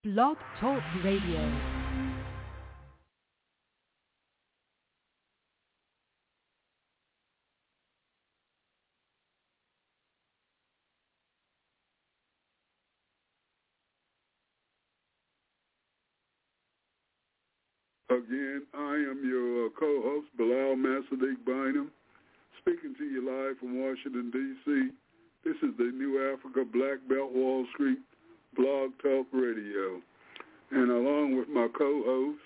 Blog Talk Radio. Again, I am your co-host, Bilal Massadik Bynum, speaking to you live from Washington, D.C. This is the New Africa Black Belt Wall Street Blog Talk Radio. And along with my co-host,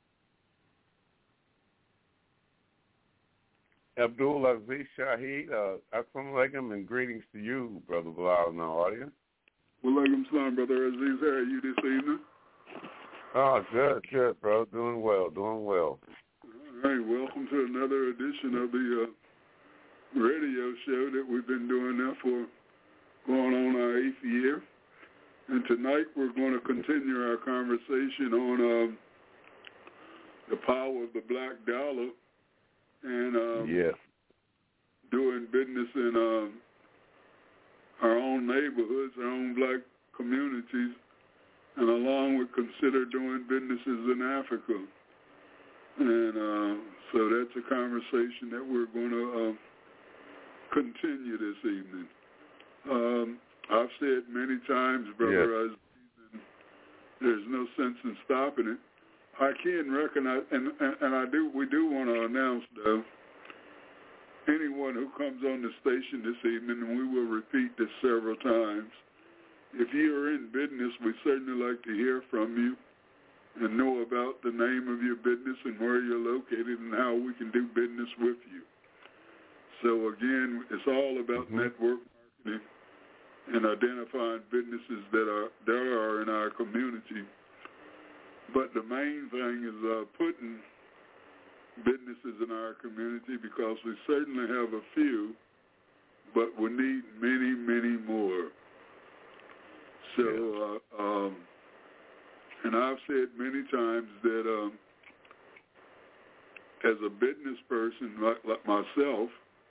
Abdul Aziz Shahid, assalamu alaikum and greetings to you, Brother Bilal, and our audience. Walaikum salam, Brother Aziz. How are you this evening? Oh, good, bro. Doing well. All right, welcome to another edition of the radio show that we've been doing now for going on our 8th year. And tonight we're going to continue our conversation on the power of the black dollar and doing business in our own neighborhoods, our own black communities, and along with consider doing businesses in Africa. And so that's a conversation that we're going to continue this evening. I've said many times, Brother, there's no sense in stopping it. I can recognize, and we do want to announce, though, anyone who comes on the station this evening, and we will repeat this several times, if you're in business, we certainly like to hear from you and know about the name of your business and where you're located and how we can do business with you. So, again, it's all about network marketing and identifying businesses that are in our community. But the main thing is putting businesses in our community, because we certainly have a few, but we need many, many more. So, and I've said many times that as a business person like myself,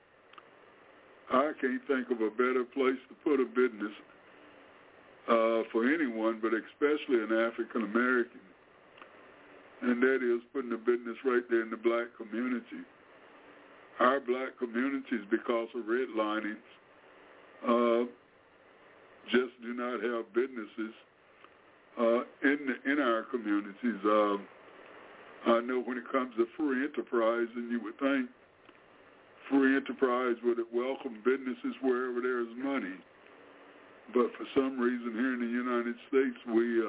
I can't think of a better place to put a business for anyone, but especially an African American, and that is putting a business right there in the black community. Our black communities, because of redlinings, just do not have businesses in our communities. I know when it comes to free enterprise, and you would think free enterprise would welcome businesses wherever there's money. But for some reason here in the United States,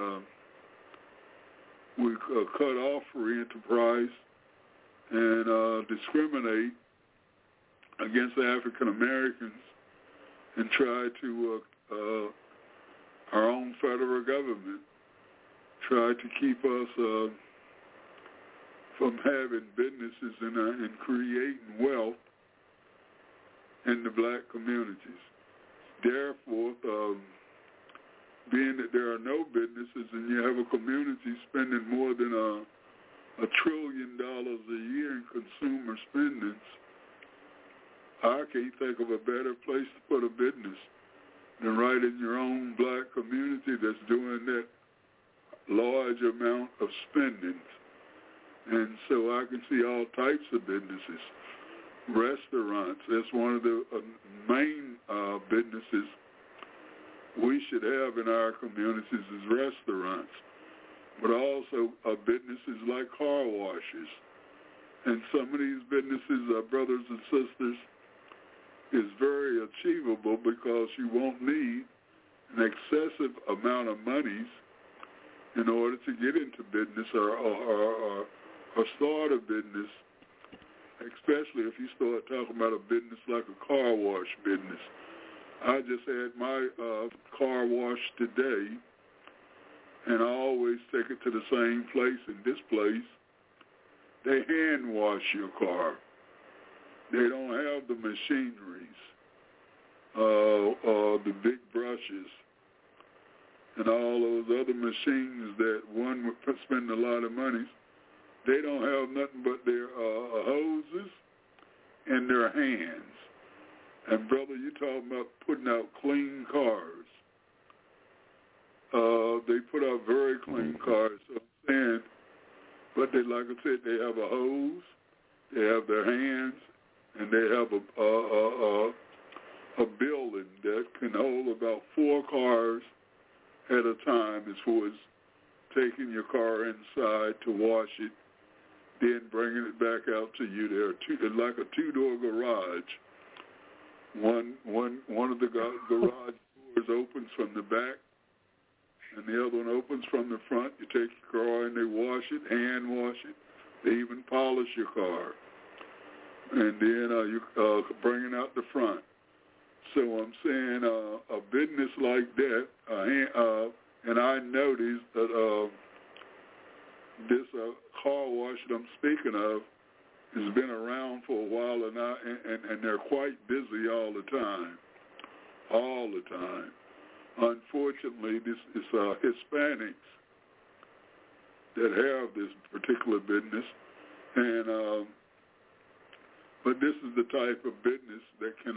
we cut off free enterprise and discriminate against African Americans and try to our own federal government try to keep us from having businesses and creating wealth in the black communities. Therefore, being that there are no businesses and you have a community spending more than $1 trillion a year in consumer spendings, I can't think of a better place to put a business than right in your own black community that's doing that large amount of spending. And so I can see all types of businesses. Restaurants, that's one of the main businesses we should have in our communities is restaurants, but also businesses like car washes. And some of these businesses, brothers and sisters, is very achievable because you won't need an excessive amount of monies in order to get into business or start a business, especially if you start talking about a business like a car wash business. I just had my car wash today, and I always take it to the same place. In this place, they hand wash your car. They don't have the machineries, the big brushes, and all those other machines that one would spend a lot of money. They don't have nothing but their hoses and their hands. And, brother, you're talking about putting out clean cars. They put out very clean cars. So I'm saying, but they, like I said, they have a hose, they have their hands, and they have a building that can hold about 4 cars at a time as far as taking your car inside to wash it, then bringing it back out to you. They're like a 2-door garage. One of the garage doors opens from the back, and the other one opens from the front. You take your car and they wash it, hand wash it. They even polish your car. And then you bring it out the front. So I'm saying a business like that, and I noticed that this car wash that I'm speaking of has been around for a while, and they're quite busy all the time. All the time. Unfortunately, this is Hispanics that have this particular business, and but this is the type of business that can,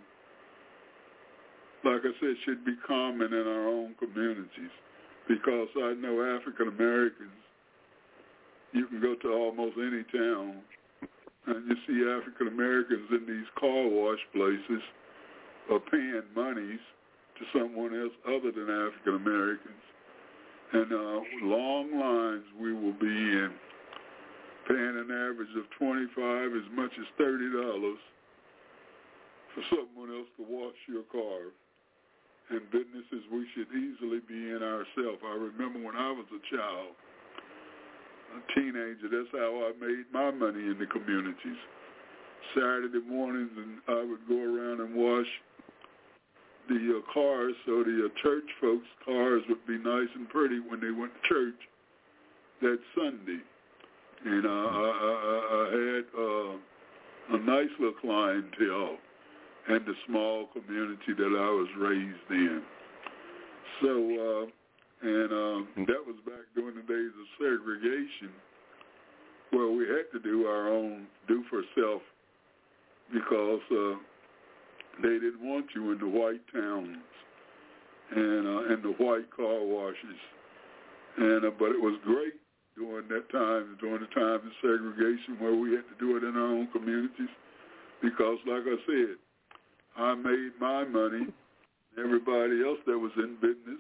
like I said, should be common in our own communities, because I know African Americans, you can go to almost any town and you see African Americans in these car wash places are paying monies to someone else other than African Americans. And long lines we will be in, paying an average of $25 as much as $30 for someone else to wash your car. And businesses we should easily be in ourselves. I remember when I was a child, a teenager, that's how I made my money in the communities. Saturday mornings, and I would go around and wash the cars so the church folks' cars would be nice and pretty when they went to church that Sunday. And I had a nice little clientele in the small community that I was raised in. So, that was back during the days of segregation, where we had to do our own do-for-self because they didn't want you in the white towns and the white car washes. But it was great during that time, during the time of segregation, where we had to do it in our own communities, because, like I said, I made my money. Everybody else that was in business,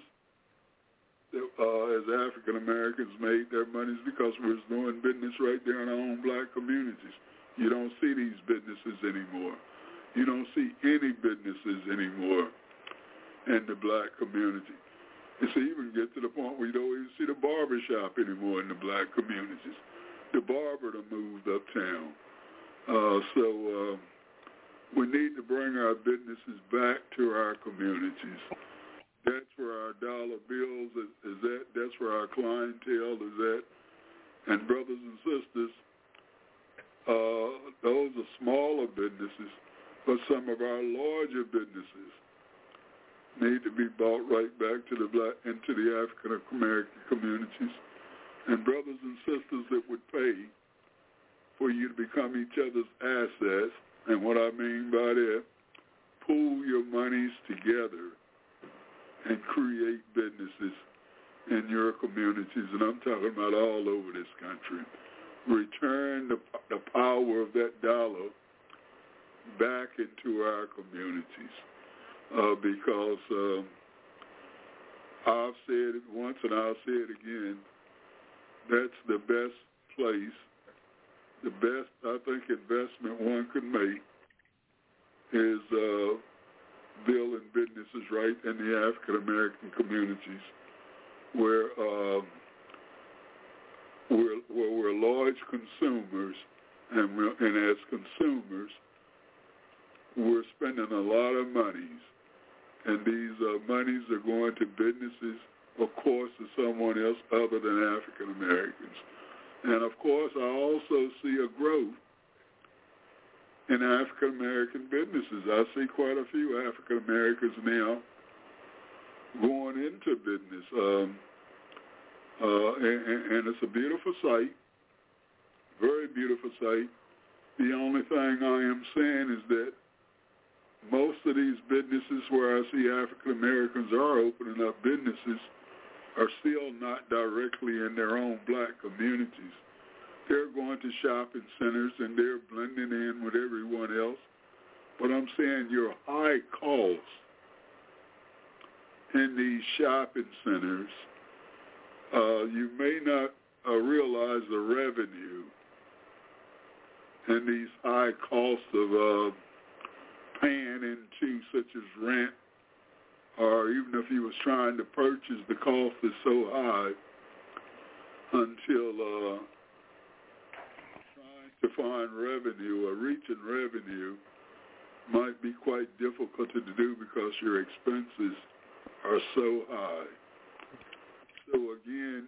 as African Americans, made their monies because we was doing business right there in our own black communities. You don't see these businesses anymore. You don't see any businesses anymore in the black community. It's even get to the point where you don't even see the barber shop anymore in the black communities. The barber done moved uptown. So we need to bring our businesses back to our communities. That's where our dollar bills is at. That's where our clientele is at. And brothers and sisters, those are smaller businesses, but some of our larger businesses need to be brought right back to into the African American communities. And brothers and sisters that would pay for you to become each other's assets. And what I mean by that, pool your monies together and create businesses in your communities. And I'm talking about all over this country. Return the power of that dollar back into our communities. Because I've said it once and I'll say it again, that's the best place, the best, I think, investment one could make is building businesses right in the African American communities where we're large consumers, and as consumers, we're spending a lot of monies, and these monies are going to businesses, of course, to someone else other than African Americans. And of course, I also see a growth in African American businesses. I see quite a few African Americans now going into business, and it's a beautiful sight, very beautiful sight. The only thing I am saying is that most of these businesses where I see African Americans are opening up businesses are still not directly in their own black communities. They're going to shopping centers and they're blending in with everyone else. But I'm saying your high costs in these shopping centers, you may not realize the revenue and these high costs of paying into, such as rent, or even if he was trying to purchase, the cost is so high until trying to find revenue or reaching revenue might be quite difficult to do because your expenses are so high. So again,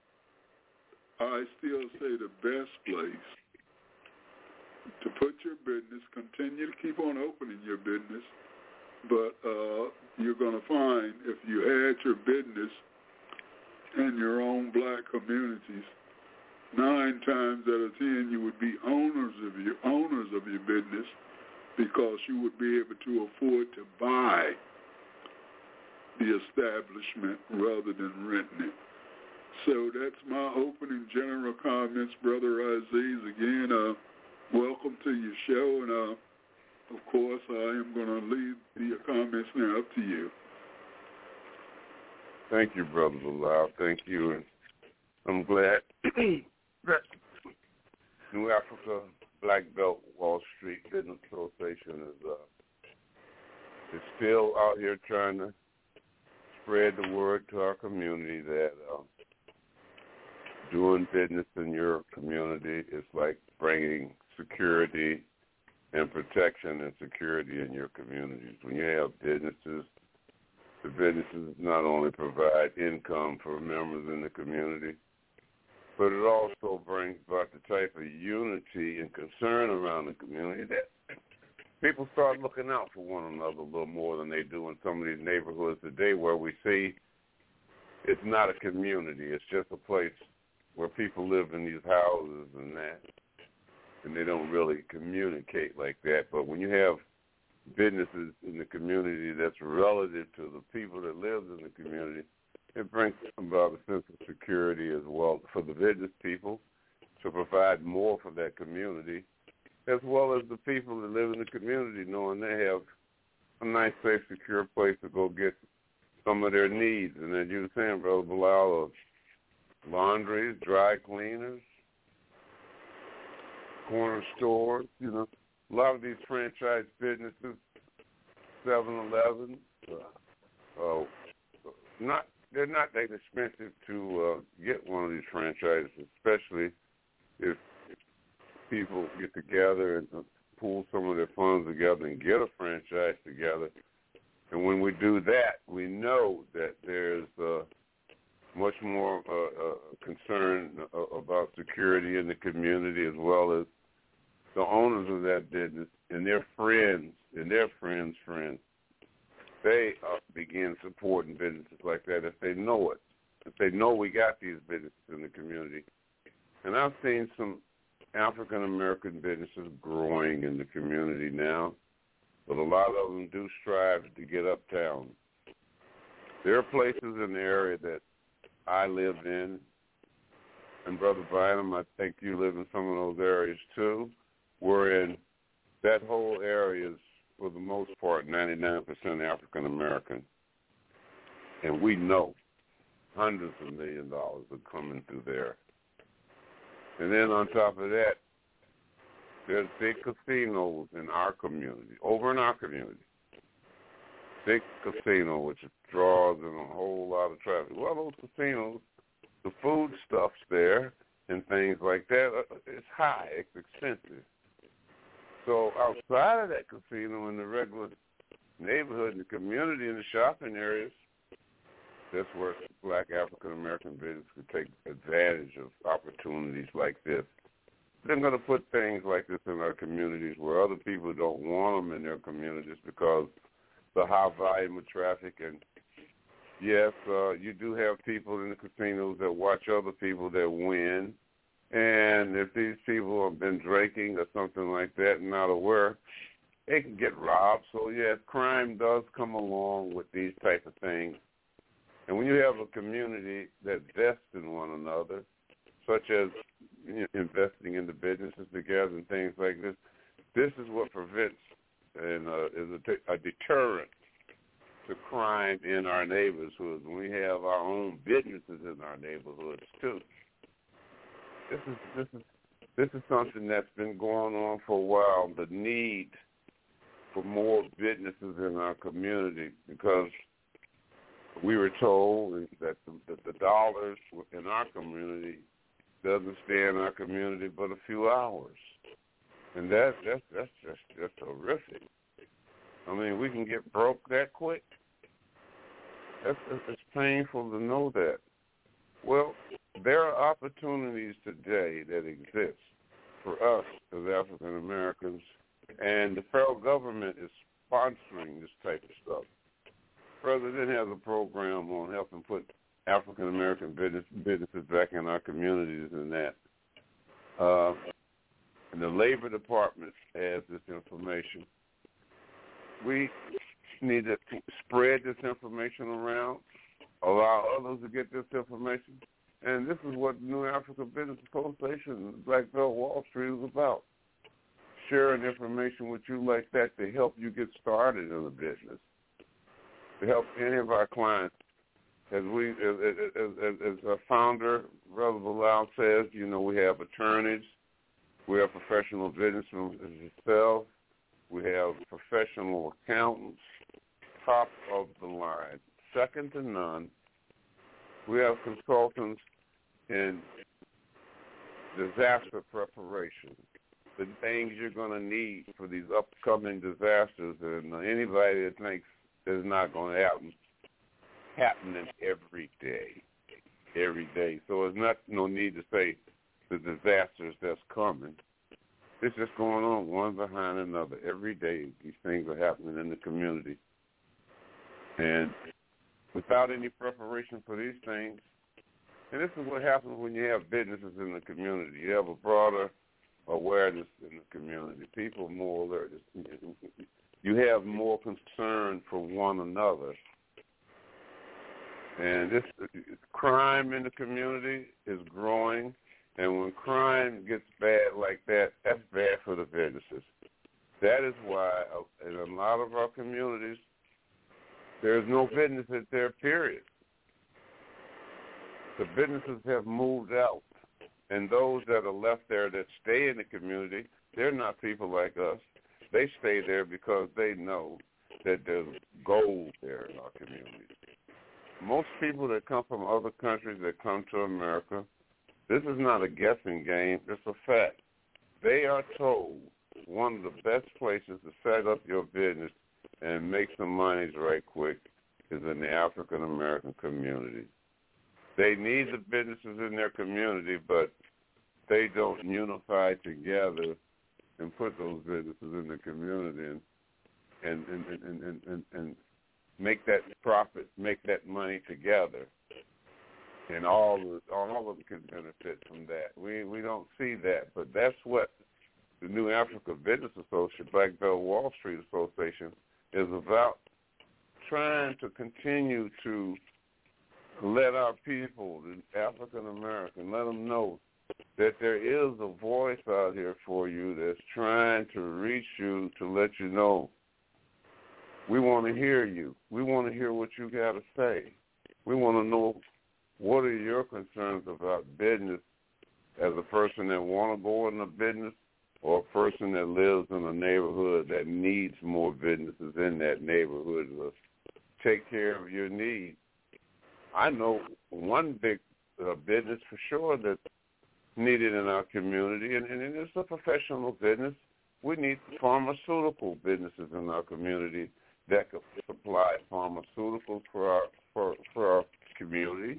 I still say the best place to put your business, continue to keep on opening your business, but you're going to find if you had your business in your own black communities, 9 times out of 10 you would be owners of your business because you would be able to afford to buy the establishment rather than renting it. So that's my opening general comments, Brother Aziz. Again, welcome to your show, and of course, I am going to leave the comments now up to you. Thank you, Brother Bilal. Thank you. And I'm glad that New Africa Black Belt Wall Street Business Association is still out here trying to spread the word to our community that doing business in your community is like bringing security and protection and security in your communities. When you have businesses, the businesses not only provide income for members in the community, but it also brings about the type of unity and concern around the community that people start looking out for one another a little more than they do in some of these neighborhoods today, where we see it's not a community. It's just a place where people live in these houses and that, and they don't really communicate like that. But when you have businesses in the community that's relative to the people that live in the community, it brings about a sense of security as well for the business people to provide more for that community, as well as the people that live in the community knowing they have a nice, safe, secure place to go get some of their needs. And as you were saying, Brother Bilal, laundries, dry cleaners, corner stores, a lot of these franchise businesses, 7-Eleven, they're not that expensive to get one of these franchises, especially if people get together and pool some of their funds together and get a franchise together. And when we do that, we know that there's much more concern about security in the community, as well as the owners of that business and their friends and their friends' friends. They begin supporting businesses like that if they know it, if they know we got these businesses in the community. And I've seen some African-American businesses growing in the community now, but a lot of them do strive to get uptown. There are places in the area that I live in, and Brother Bynum, I think you live in some of those areas too, wherein that whole area is, for the most part, 99% African American. And we know hundreds of millions of dollars are coming through there. And then on top of that, there's big casinos in our community, over in our community. Big casino, which draws in a whole lot of traffic. Well, those casinos, the food stuff's there and things like that, it's high, it's expensive. So outside of that casino, in the regular neighborhood, in the community, in the shopping areas, that's where black African-American business could take advantage of opportunities like this. They're going to put things like this in our communities where other people don't want them in their communities because the high volume of traffic. And, yes, you do have people in the casinos that watch other people that win. And if these people have been drinking or something like that and not aware, they can get robbed. So, yes, crime does come along with these type of things. And when you have a community that vests in one another, such as investing in the businesses together and things like this, this is what prevents and is a deterrent to crime in our neighborhoods. When we have our own businesses in our neighborhoods too. This is something that's been going on for a while. The need for more businesses in our community, because we were told that the dollars in our community doesn't stay in our community but a few hours, and that's just horrific. I mean, we can get broke that quick. It's painful to know that. Well, there are opportunities today that exist for us as African Americans, and the federal government is sponsoring this type of stuff. The president has a program on helping put African American businesses back in our communities and that. And the Labor Department has this information. We need to spread this information around, allow others to get this information. And this is what the New African Business Association, Black Belt Wall Street, is about. Sharing information with you like that to help you get started in a business, to help any of our clients. As our founder, Brother Bilal, says, we have attorneys, we have professional businessmen as yourself, we have professional accountants, top of the line, second to none. We have consultants in disaster preparation, the things you're going to need for these upcoming disasters, and anybody that thinks it's not going to happen, happening every day. So there's no need to say the disasters that's coming. It's just going on one behind another. Every day these things are happening in the community. And without any preparation for these things, and this is what happens when you have businesses in the community. You have a broader awareness in the community. People more alert. You have more concern for one another. And this crime in the community is growing. And when crime gets bad like that, that's bad for the businesses. That is why in a lot of our communities, there's no businesses there, period. The businesses have moved out. And those that are left there that stay in the community, they're not people like us. They stay there because they know that there's gold there in our community. Most people that come from other countries that come to America, this is not a guessing game. It's a fact. They are told one of the best places to set up your business and make some money right quick is in the African American community. They need the businesses in their community, but they don't unify together and put those businesses in the community and make that profit, make that money together, and all of them can benefit from that. We don't see that, but that's what the New Africa Business Association, Black Belt Wall Street Association, is about, trying to continue to let our people, the African American, let them know that there is a voice out here for you that's trying to reach you to let you know. We want to hear you. We want to hear what you got to say. We want to know what are your concerns about business as a person that want to go into business or a person that lives in a neighborhood that needs more businesses in that neighborhood to take care of your needs. I know one big business for sure that's needed in our community, and it's a professional business. We need pharmaceutical businesses in our community that could supply pharmaceuticals for our community,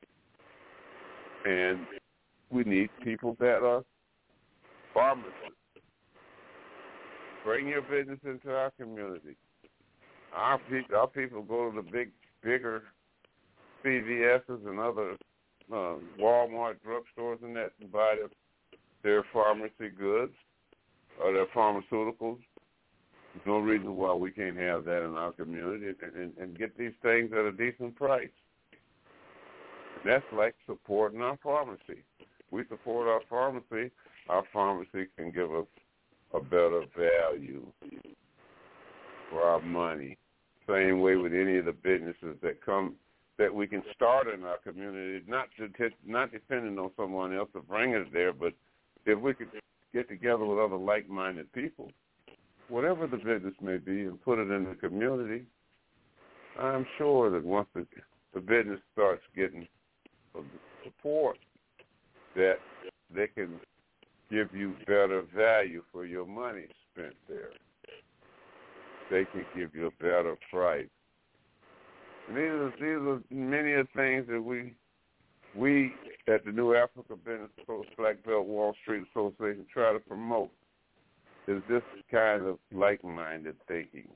and we need people that are pharmacists. Bring your business into our community. Our people go to the bigger CVS's and other Walmart drugstores and that and buy their pharmacy goods or their pharmaceuticals. There's no reason why we can't have that in our community and get these things at a decent price. That's like supporting our pharmacy. We support our pharmacy can give us a better value for our money. Same way with any of the businesses that we can start in our community, not depending on someone else to bring us there, but if we could get together with other like-minded people, whatever the business may be, and put it in the community, I'm sure that once the business starts getting support, that they can give you better value for your money spent there. They can give you a better price. And these are many of the things that we at the New Africa Business Black Belt Wall Street Association try to promote, is this kind of like-minded thinking.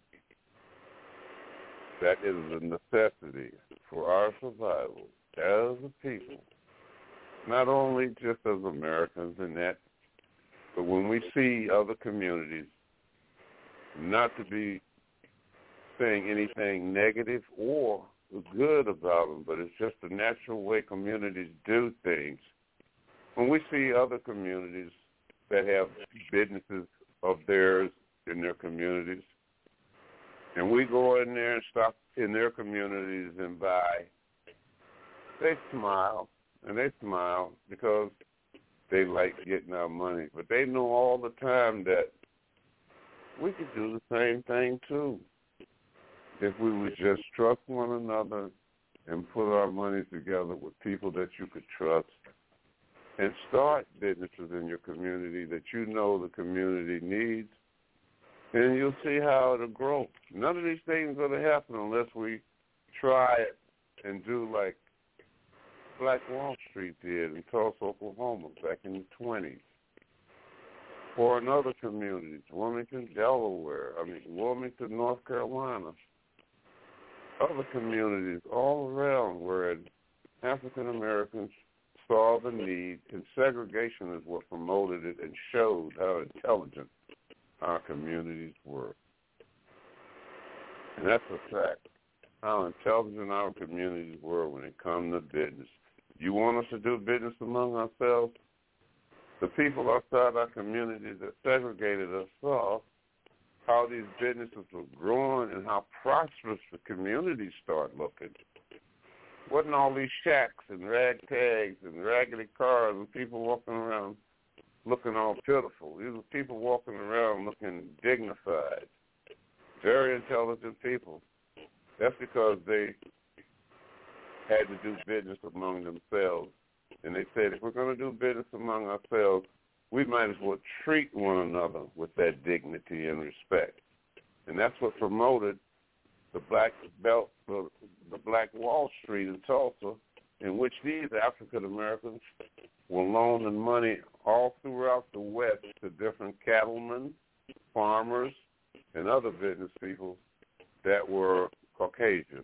That is a necessity for our survival as a people, not only just as Americans and that, but when we see other communities, not to be saying anything negative or good about them, but it's just the natural way communities do things. When we see other communities that have businesses of theirs in their communities, and we go in there and stop in their communities and buy, they smile, and they smile because they like getting our money. But they know all the time that we could do the same thing too if we would just trust one another and put our money together with people that you could trust and start businesses in your community that you know the community needs, and you'll see how it'll grow. None of these things are going to happen unless we try it and do like Black Wall Street did in Tulsa, Oklahoma back in the 20s. Or in other communities, Wilmington, Wilmington, North Carolina, other communities all around where African Americans saw the need, and segregation is what promoted it and showed how intelligent our communities were. And that's a fact, how intelligent our communities were when it comes to business. You want us to do business among ourselves? The people outside our communities that segregated us saw how these businesses were growing and how prosperous the communities start looking. Wasn't all these shacks and ragtags and raggedy cars and people walking around looking all pitiful. These were people walking around looking dignified, very intelligent people. That's because they had to do business among themselves. And they said, if we're going to do business among ourselves, we might as well treat one another with that dignity and respect. And that's what promoted the Black Belt, the Black Wall Street in Tulsa, in which these African Americans were loaning money all throughout the West to different cattlemen, farmers, and other business people that were Caucasian.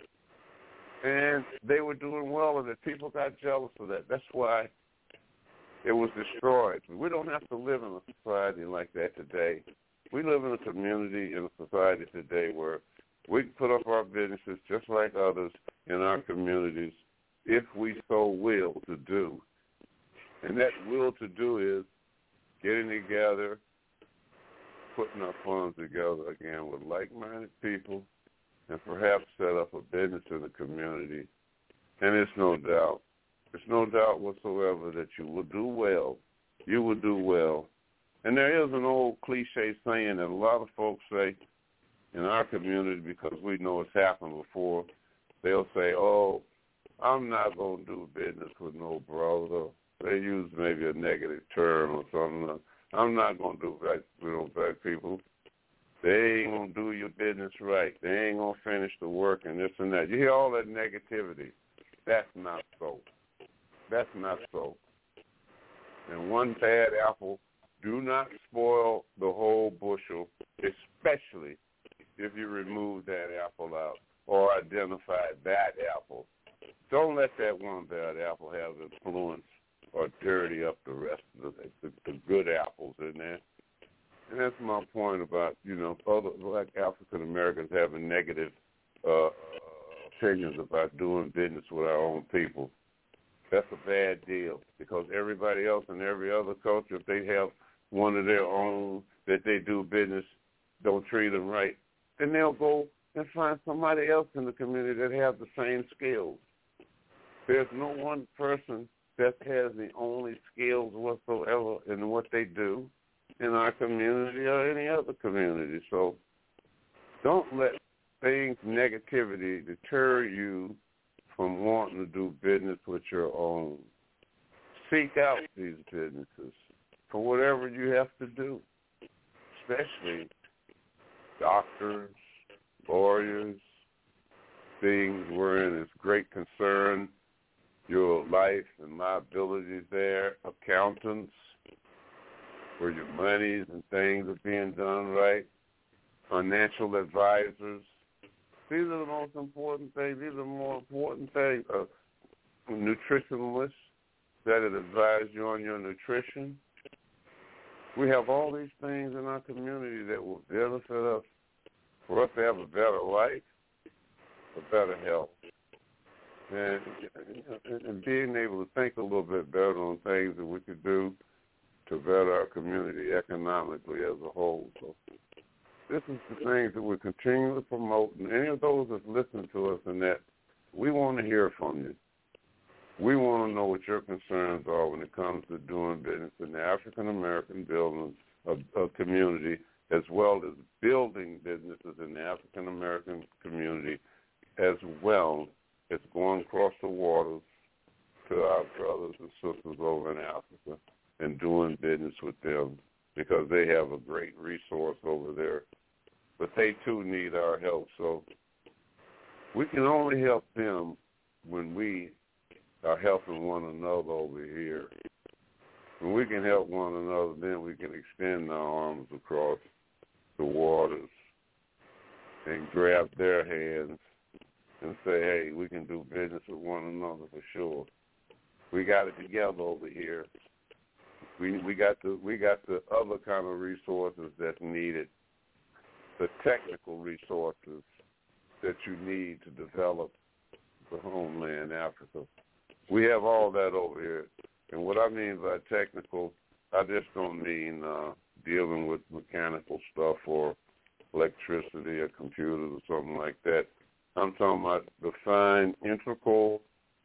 And they were doing well, and the people got jealous of that. That's why it was destroyed. We don't have to live in a society like that today. We live in a community, in a society today where we can put up our businesses just like others in our communities if we so will to do. And that will to do is getting together, putting our funds together again with like-minded people, and perhaps set up a business in the community. And it's no doubt whatsoever that you will do well. You will do well. And there is an old cliche saying that a lot of folks say in our community, because we know it's happened before, they'll say, oh, I'm not going to do business with no brother. They use maybe a negative term or something. I'm not going to do right with no black people. They ain't going to do your business right. They ain't going to finish the work and this and that. You hear all that negativity. That's not so. That's not so. And one bad apple do not spoil the whole bushel, especially if you remove that apple out or identify that apple. Don't let that one bad apple have influence or dirty up the rest of the good apples in there. And that's my point about, other black African Americans having negative opinions about doing business with our own people. that's a bad deal, because everybody else in every other culture, if they have one of their own that they do business, don't treat them right, then they'll go and find somebody else in the community that have the same skills. There's no one person that has the only skills whatsoever in what they do in our community or any other community. So don't let things, negativity, deter you from wanting to do business with your own. Seek out these businesses for whatever you have to do, especially doctors, lawyers, things wherein it's great concern, your life and liabilities there, accountants, where your monies and things are being done right, financial advisors. These are the most important things. These are the more important things. Nutritionalists that advise you on your nutrition. We have all these things in our community that will benefit us, for us to have a better life, a better health, and being able to think a little bit better on things that we could do to better our community economically as a whole. So this is the things that we continue to promote, and any of those that listen to us in that, we want to hear from you. We want to know what your concerns are when it comes to doing business in the African-American building of community, as well as building businesses in the African-American community, as well as going across the waters to our brothers and sisters over in Africa and doing business with them, because they have a great resource over there. But they, too, need our help. So we can only help them when we are helping one another over here. When we can help one another, then we can extend our arms across the waters and grab their hands and say, hey, we can do business with one another for sure. We got it together over here. We got the other kind of resources that's needed, the technical resources that you need to develop the homeland, Africa. We have all that over here. And what I mean by technical, I just don't mean dealing with mechanical stuff or electricity or computers or something like that. I'm talking about the fine, integral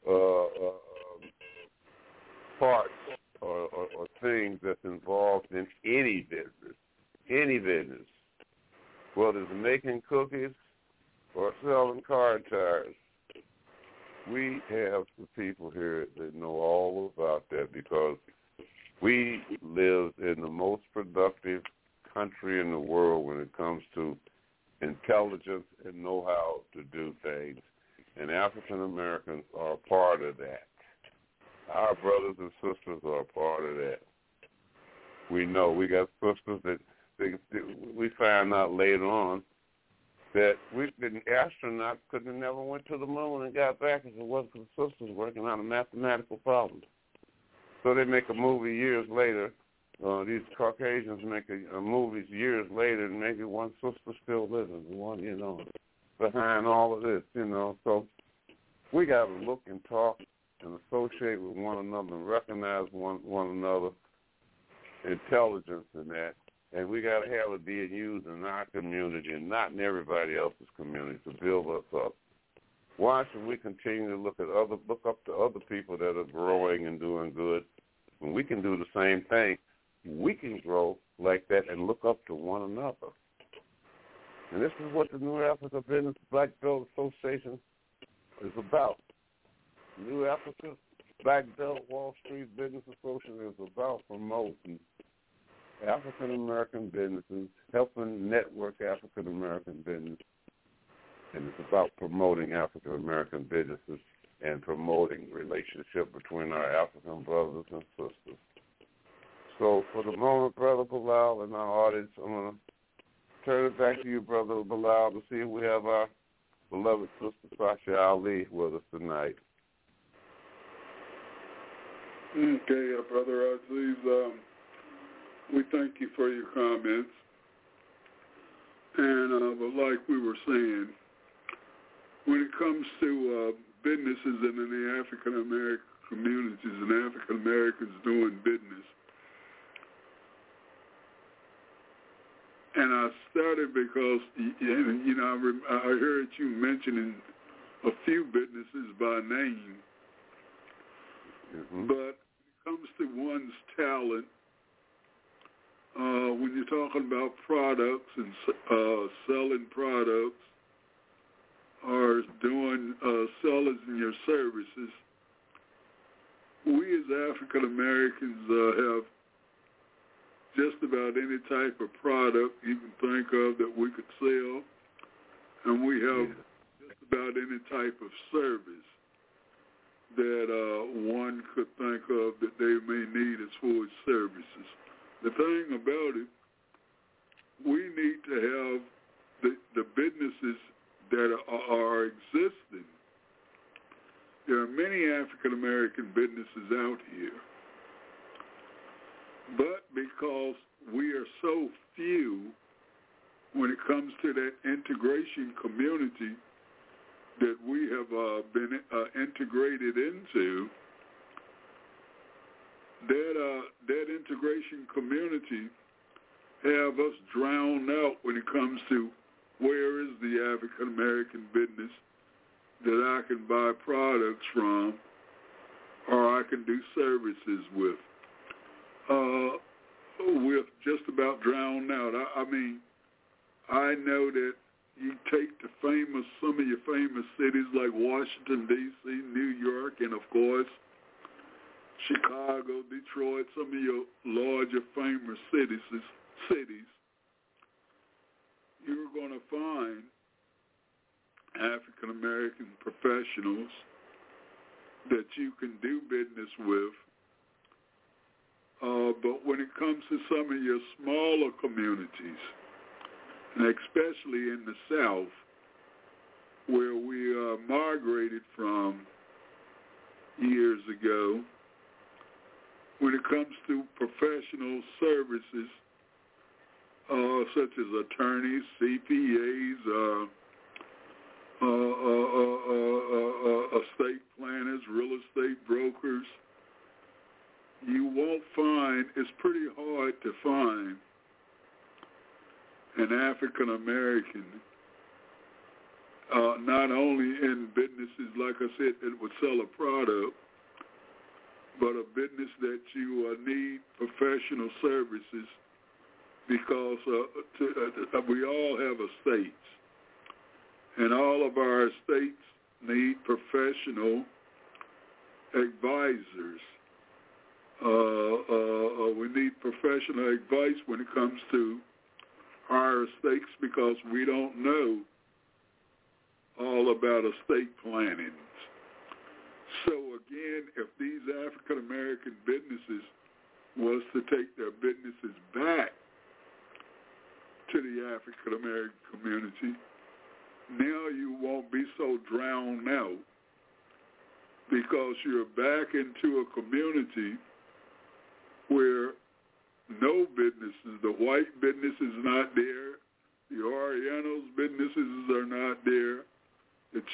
parts or things that's involved in any business, whether it's making cookies or selling car tires. We have the people here that know all about that, because we live in the most productive country in the world when it comes to intelligence and know-how to do things, and African Americans are a part of that. Our brothers and sisters are a part of that. We know we got sisters that we find out later on that the astronauts could have never went to the moon and got back if it wasn't for the sisters working on a mathematical problem. So they make a movie years later. These Caucasians make movies years later, and maybe one sister still living, one, behind all of this, So we got to look and talk and associate with one another and recognize one another intelligence in that. And we got to have it being used in our community and not in everybody else's community to build us up. Why should we continue to look up to other people that are growing and doing good when we can do the same thing? We can grow like that and look up to one another. And this is what the New Africa Business Black Belt Association is about. New Africa Black Belt Wall Street Business Association is about promoting African-American businesses, helping network African-American business, and it's about promoting African-American businesses and promoting relationship between our African brothers and sisters. So for the moment, Brother Bilal and our audience, I'm going to turn it back to you, Brother Bilal, to see if we have our beloved sister Sasha Ali with us tonight. Okay, Brother Aziz, we thank you for your comments. And but like we were saying, when it comes to businesses in the African-American communities and African Americans doing business. And I started because, you know, I heard you mentioning a few businesses by name, but when it comes to one's talent, when you're talking about products and selling products or doing selling your services, we as African Americans have just about any type of product you can think of that we could sell, and we have just about any type of service that one could think of that they may need as far as services. The thing about it, we need to have the businesses that are existing. There are many African American businesses out here, but because we are so few when it comes to that integration community that we have been integrated into, that integration community have us drowned out when it comes to where is the African American business that I can buy products from or I can do services with. We're just about drowned out. I mean, I know that you take some of your famous cities like Washington, D.C., New York, and of course, Chicago, Detroit, some of your larger famous cities, you're going to find African American professionals that you can do business with. But when it comes to some of your smaller communities, and especially in the South, where we migrated from years ago, when it comes to professional services, such as attorneys, CPAs, estate planners, real estate brokers, you won't find, it's pretty hard to find an African American, not only in businesses, like I said, that would sell a product, but a business that you need professional services, because we all have estates, and all of our estates need professional advisors. We need professional advice when it comes to our estates, because we don't know all about estate planning. So again, if these African American businesses was to take their businesses back to the African American community, now you won't be so drowned out, because you're back into a community where no businesses, the white business is not there, the Orientals businesses are not there, it's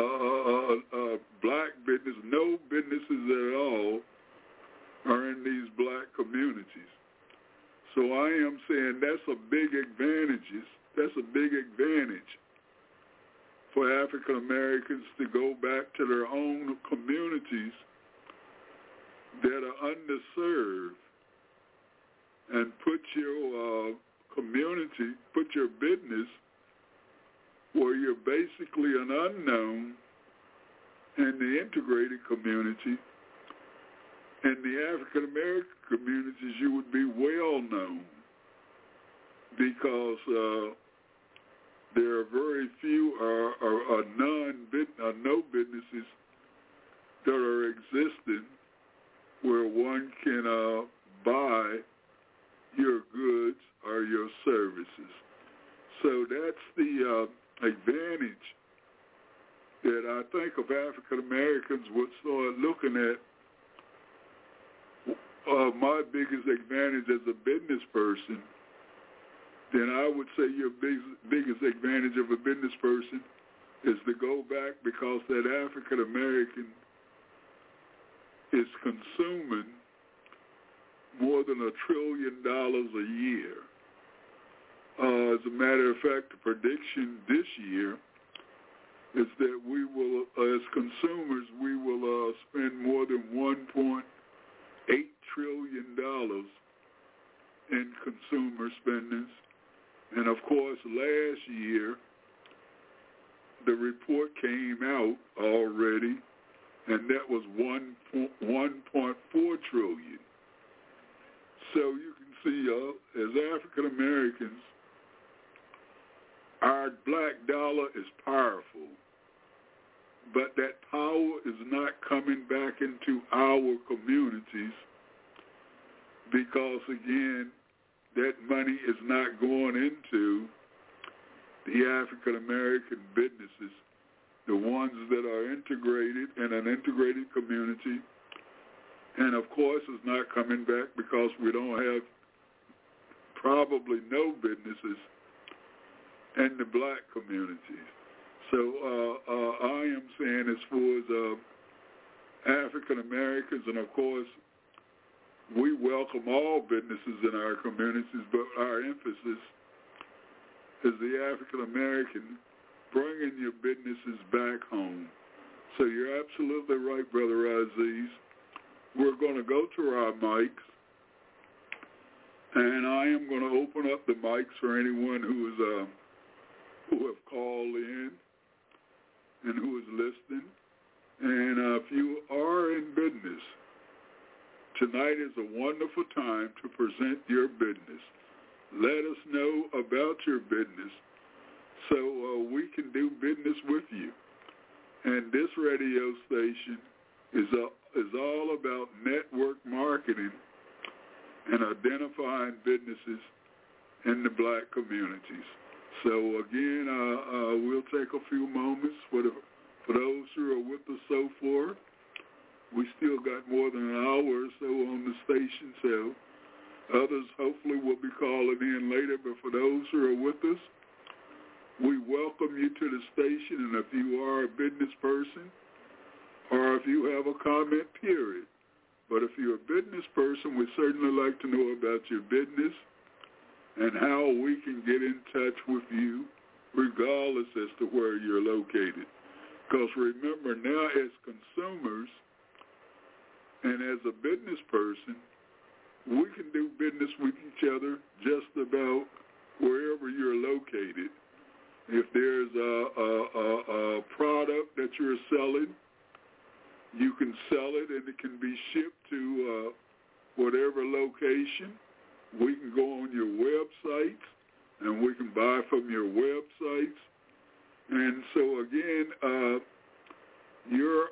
black business, no businesses at all are in these black communities. So I am saying that's a big advantage. That's a big advantage for African Americans to go back to their own communities that are underserved and put your community, put your business where you're basically an unknown in the integrated community. In the African American communities, you would be well known, because there are very few or no businesses that are existing where one can buy your goods or your services. So that's the advantage that I think if African Americans would start looking at. My biggest advantage as a business person, then I would say your biggest advantage of a business person is to go back, because that African American is consuming more than $1 trillion a year. As a matter of fact, the prediction this year is that we will, as consumers, we will spend more than $1.8 trillion in consumer spending. And of course, last year, the report came out already, and that was $1.4 trillion. So you can see, as African Americans, our black dollar is powerful, but that power is not coming back into our communities because, again, that money is not going into the African American businesses, the ones that are integrated in an integrated community. And of course, it's not coming back because we don't have probably no businesses in the black communities. So I am saying, as far as African Americans, and of course, we welcome all businesses in our communities, but our emphasis is the African American bringing your businesses back home. So you're absolutely right, Brother Aziz. We're going to go to our mics, and I am going to open up the mics for anyone who is who have called in and who is listening. And if you are in business, tonight is a wonderful time to present your business. Let us know about your business so we can do business with you. And this radio station is all about network marketing and identifying businesses in the black communities. So again, we'll take a few moments for those who are with us so far. We still got more than an hour or so on the station, so others hopefully will be calling in later. But for those who are with us, we welcome you to the station. And if you are a business person, or if you have a comment, period. But if you're a business person, we'd certainly like to know about your business and how we can get in touch with you regardless as to where you're located. Because remember, now as consumers and as a business person, we can do business with each other just about wherever you're located. If there's a product that you're selling, you can sell it and it can be shipped to whatever location. We can go on your websites and we can buy from your websites. And so again, your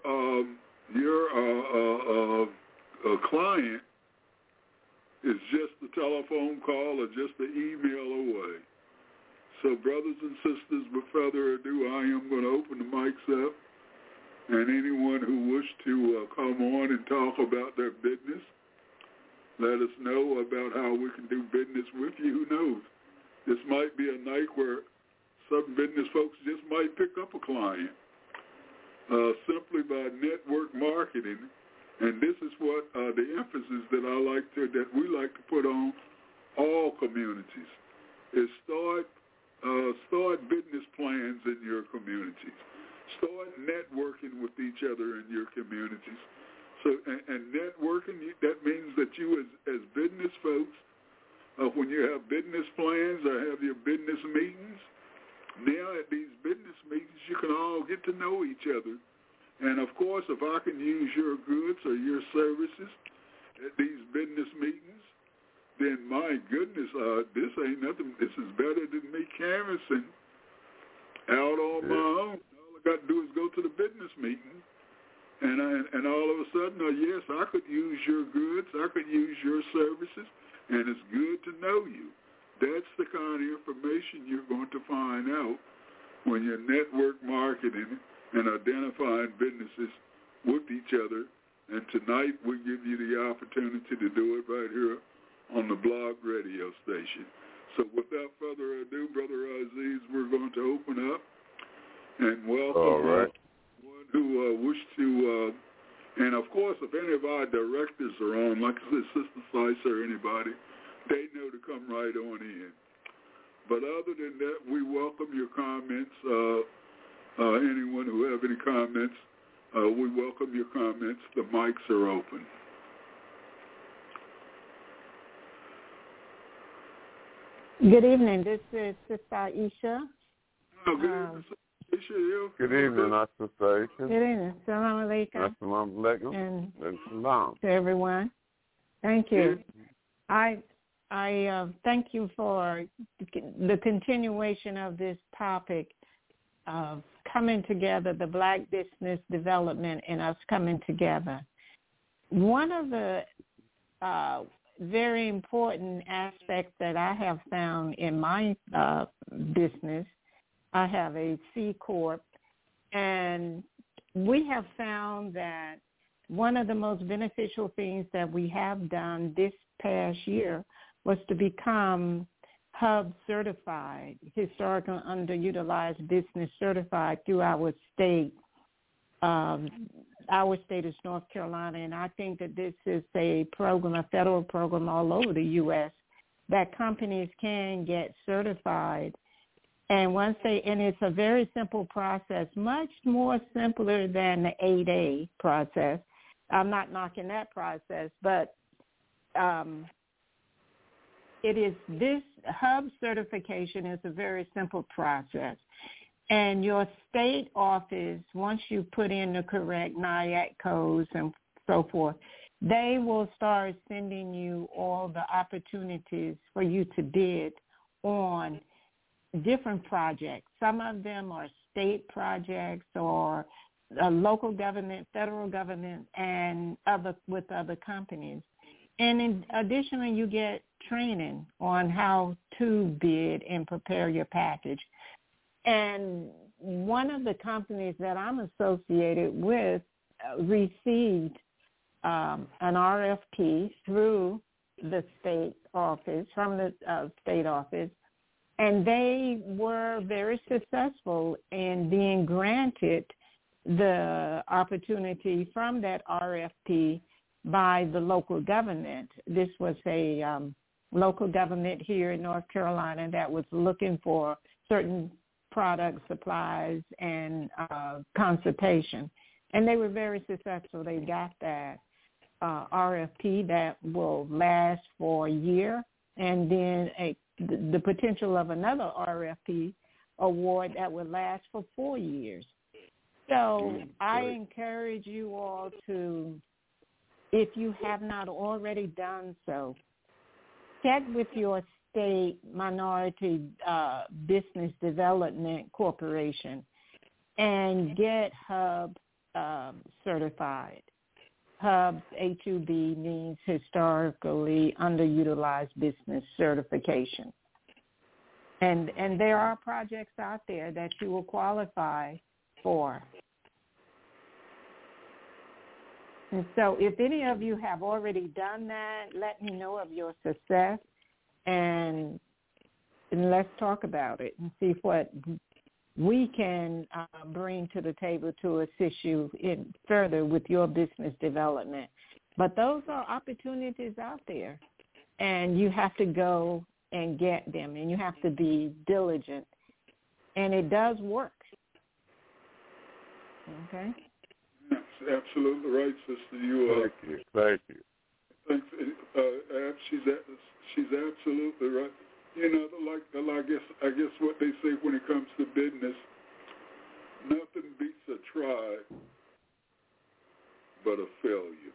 client is just a telephone call or just an email away. So brothers and sisters, without further ado, I am going to open the mics up. And anyone who wishes to come on and talk about their business, let us know about how we can do business with you. Who knows? This might be a night where some business folks just might pick up a client simply by network marketing. And this is what the emphasis that we like to put on all communities is start business plans in your communities. Start networking with each other in your communities. So, and networking, that means that you as business folks, when you have business plans or have your business meetings, now at these business meetings, you can all get to know each other. And of course, if I can use your goods or your services at these business meetings, then my goodness, this ain't nothing. This is better than me canvassing out on my own. All I got to do is go to the business meeting, and all of a sudden, yes, I could use your goods, I could use your services, and it's good to know you. That's the kind of information you're going to find out when you're network marketing and identifying businesses with each other. And tonight we give you the opportunity to do it right here on the blog radio station. So without further ado, Brother Aziz, we're going to open up and welcome one who wishes to And, of course, if any of our directors are on, like I said, Sister Slice or anybody, they know to come right on in. But other than that, we welcome your comments. Anyone who have any comments, we welcome your comments. The mics are open. Good evening. This is Sister Aisha. Oh, good evening, Sister Aisha. Good evening, Sister Aisha. Good evening. Assalamu alaikum. Assalamu alaikum. And salam to everyone. Thank you. I thank you for the continuation of this topic of coming together, the Black business development and us coming together. One of the very important aspects that I have found in my business, I have a C Corp, and we have found that one of the most beneficial things that we have done this past year was to become HUB certified, historical underutilized business certified through our state. Our state is North Carolina, and I think that this is a program, a federal program all over the U.S. that companies can get certified. And and it's a very simple process, much more simpler than the 8A process. I'm not knocking that process, but this HUB certification is a very simple process. And your state office, once you put in the correct NIAC codes and so forth, they will start sending you all the opportunities for you to bid on different projects. Some of them are state projects or local government, federal government, and with other companies. And additionally, you get training on how to bid and prepare your package. And one of the companies that I'm associated with received an RFP through the state office, from the state office, and they were very successful in being granted the opportunity from that RFP by the local government. This was a local government here in North Carolina that was looking for certain products, supplies, and consultation. And they were very successful. They got that RFP that will last for a year, and then the potential of another RFP award that will last for 4 years. So I encourage you all to, if you have not already done so, check with your state minority business development corporation and get HUB certified. HUB, HUB means historically underutilized business certification. And there are projects out there that you will qualify for. And so if any of you have already done that, let me know of your success, and let's talk about it and see what we can bring to the table to assist you in further with your business development. But those are opportunities out there, and you have to go and get them, and you have to be diligent, and it does work. Okay? That's absolutely right, sister. Thank you. Thanks. She's absolutely right. You know, I guess what they say when it comes to business, nothing beats a try but a failure.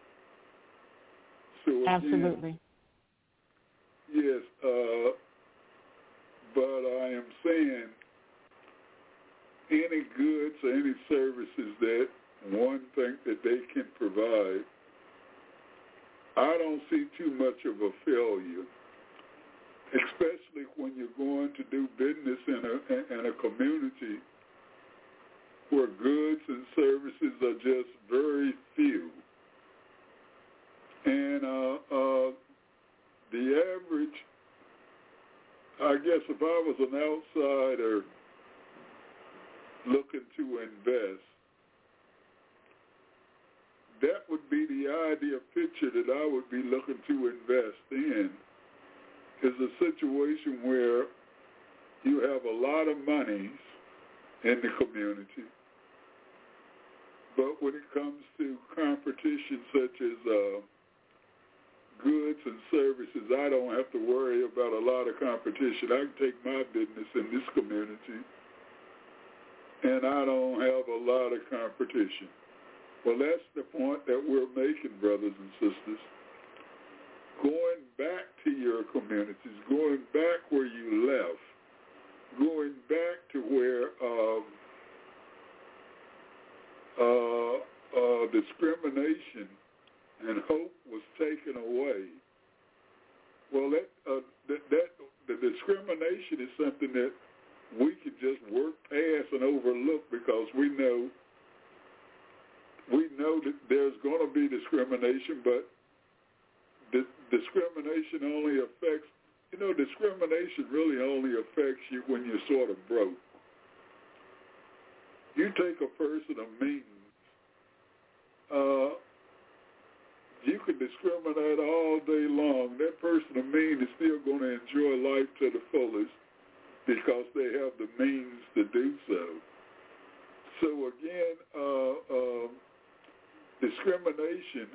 So again, absolutely. Yes, but I am saying any goods or any services that one think that they can provide, I don't see too much of a failure, especially when you're going to do business in a community where goods and services are just very few. And the average, I guess if I was an outsider looking to invest, that would be the ideal picture that I would be looking to invest in, is a situation where you have a lot of monies in the community, but when it comes to competition such as goods and services, I don't have to worry about a lot of competition. I can take my business in this community, and I don't have a lot of competition. Well, that's the point that we're making, brothers and sisters. Going back to your communities, going back where you left, going back to where discrimination and hope was taken away. Well, the discrimination is something that we could just work past and overlook, because we know that there's going to be discrimination, but discrimination only affects, discrimination really only affects you when you're sort of broke. You take a person of means, you can discriminate all day long. That person of means is still going to enjoy life to the fullest because they have the means to do so. So again, discrimination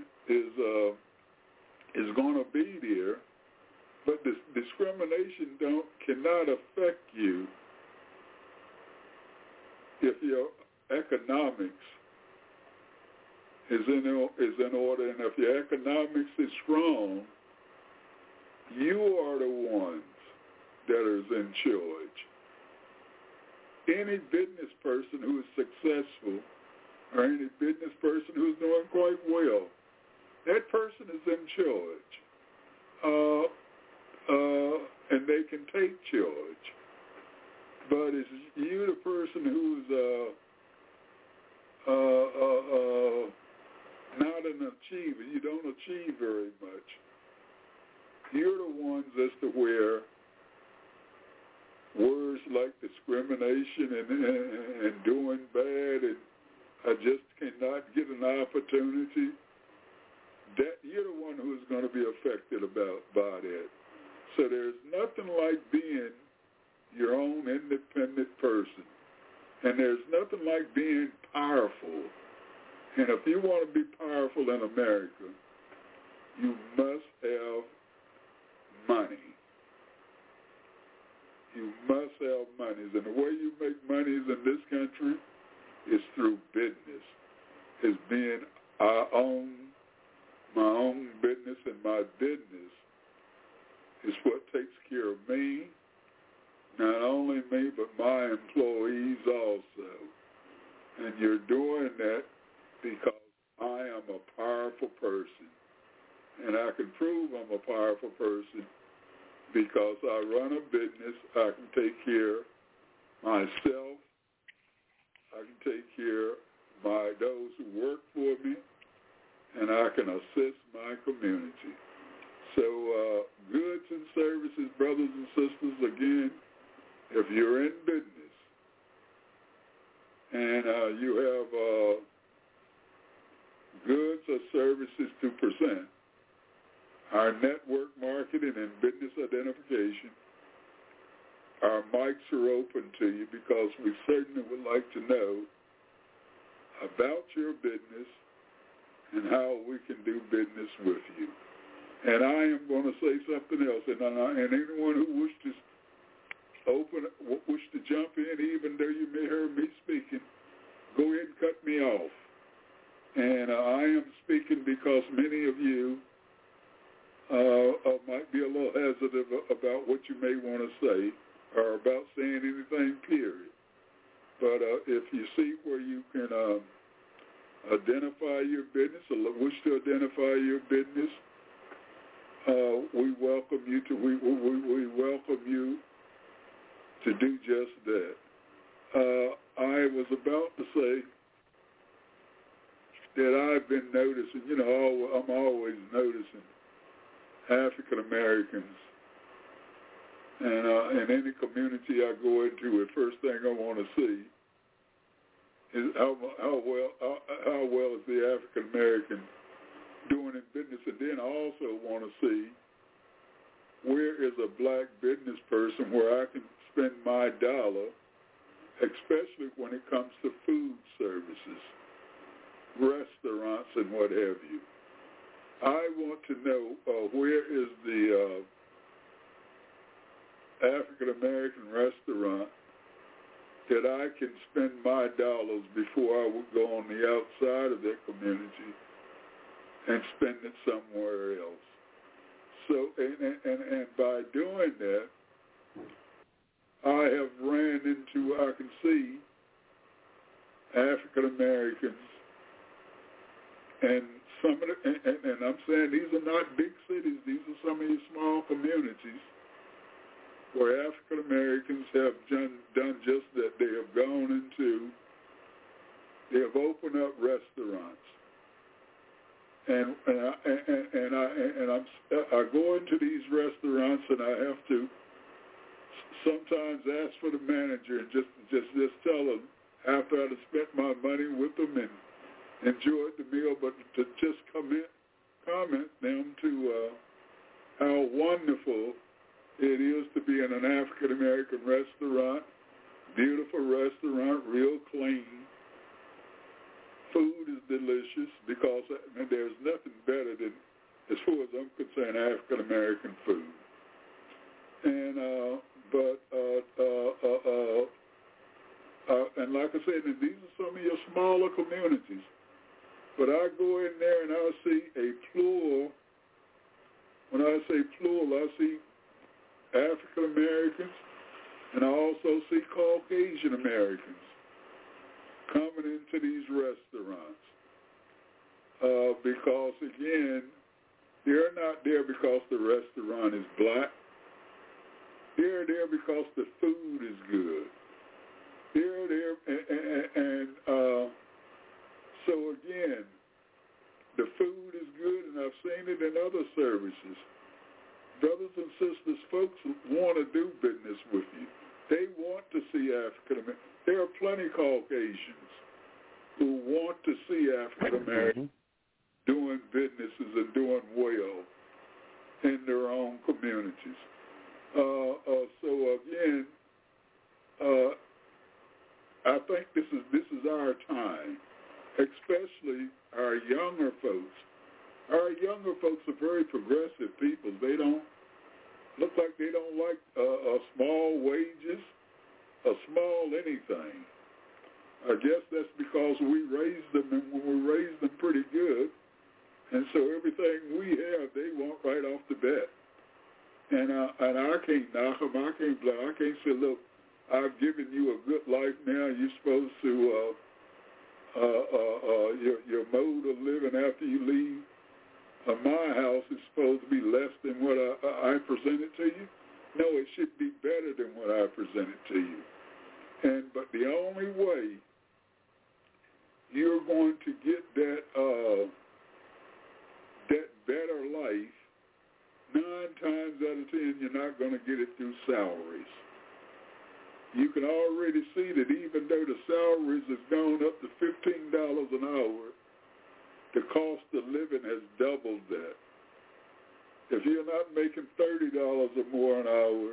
is going to be there, but this discrimination cannot affect you if your economics is in order, and if your economics is strong, you are the ones that is in charge. Any business person who is successful, or any business person who's doing quite well, that person is in charge, and they can take charge. But it's you, the person who's not an achiever. You don't achieve very much. You're the ones as to where words like discrimination and doing bad and I just cannot get an opportunity, that you're the one who's going to be affected by that. So there's nothing like being your own independent person. And there's nothing like being powerful. And if you want to be powerful in America, you must have money. You must have monies. And the way you make monies in this country is through business. It's being my own business, and my business is what takes care of me, not only me, but my employees also. And you're doing that because I am a powerful person. And I can prove I'm a powerful person because I run a business. I can take care of myself. I can take care of those who work for me. And I can assist my community. So goods and services, brothers and sisters, again, if you're in business and you have goods or services to present, our network marketing and business identification, our mics are open to you because we certainly would like to know about your business and how we can do business with you. And I am going to say something else, and anyone who wishes to jump in, even though you may hear me speaking, go ahead and cut me off. And I am speaking because many of you might be a little hesitant about what you may want to say or about saying anything, period. But if you see where you can identify your business or wish to identify your business, we welcome you to we welcome you to do just that. I was about to say that I've been noticing, I'm always noticing African Americans, and in any community I go into, the first thing I want to see is how well is the African American doing in business, and then I also want to see where is a black business person where I can spend my dollar, especially when it comes to food services, restaurants, and what have you. I want to know where is the African American restaurant that I can spend my dollars before I would go on the outside of that community and spend it somewhere else. So, and by doing that, I have ran into, I can see African Americans, and some of the, and I'm saying these are not big cities, these are some of your small communities where African Americans have done just that. They have gone into, they have opened up restaurants. And I go into these restaurants and I have to sometimes ask for the manager and just tell them after I've spent my money with them and enjoyed the meal, but to just comment them to how wonderful it is to be in an African American restaurant, beautiful restaurant, real clean. Food is delicious because there's nothing better than, as far as I'm concerned, African American food. And and like I said, and these are some of your smaller communities. But I go in there and I see a plural. When I say plural, I see African Americans, and I also see Caucasian Americans coming into these restaurants because, again, they're not there because the restaurant is black. They're there because the food is good. They're there, and so, again, the food is good, and I've seen it in other services. Brothers and sisters, folks want to do business with you. They want to see African Americans. There are plenty of Caucasians who want to see African Americans doing businesses and doing well in their own communities. So again, I think this is our time, especially our younger folks. Our younger folks are very progressive people. They don't look like they don't like small wages, a small anything. I guess that's because we raised them, and when we raised them pretty good, and so everything we have, they want right off the bat. And I can't knock them. I can't blame. I can't say, look, I've given you a good life now. You're supposed to your mode of living after you leave my house is supposed to be less than what I presented to you. No, it should be better than what I presented to you. But the only way you're going to get that better life, 9 times out of 10, you're not going to get it through salaries. You can already see that even though the salaries has gone up to $15 an hour, the cost of living has doubled that. If you're not making $30 or more an hour,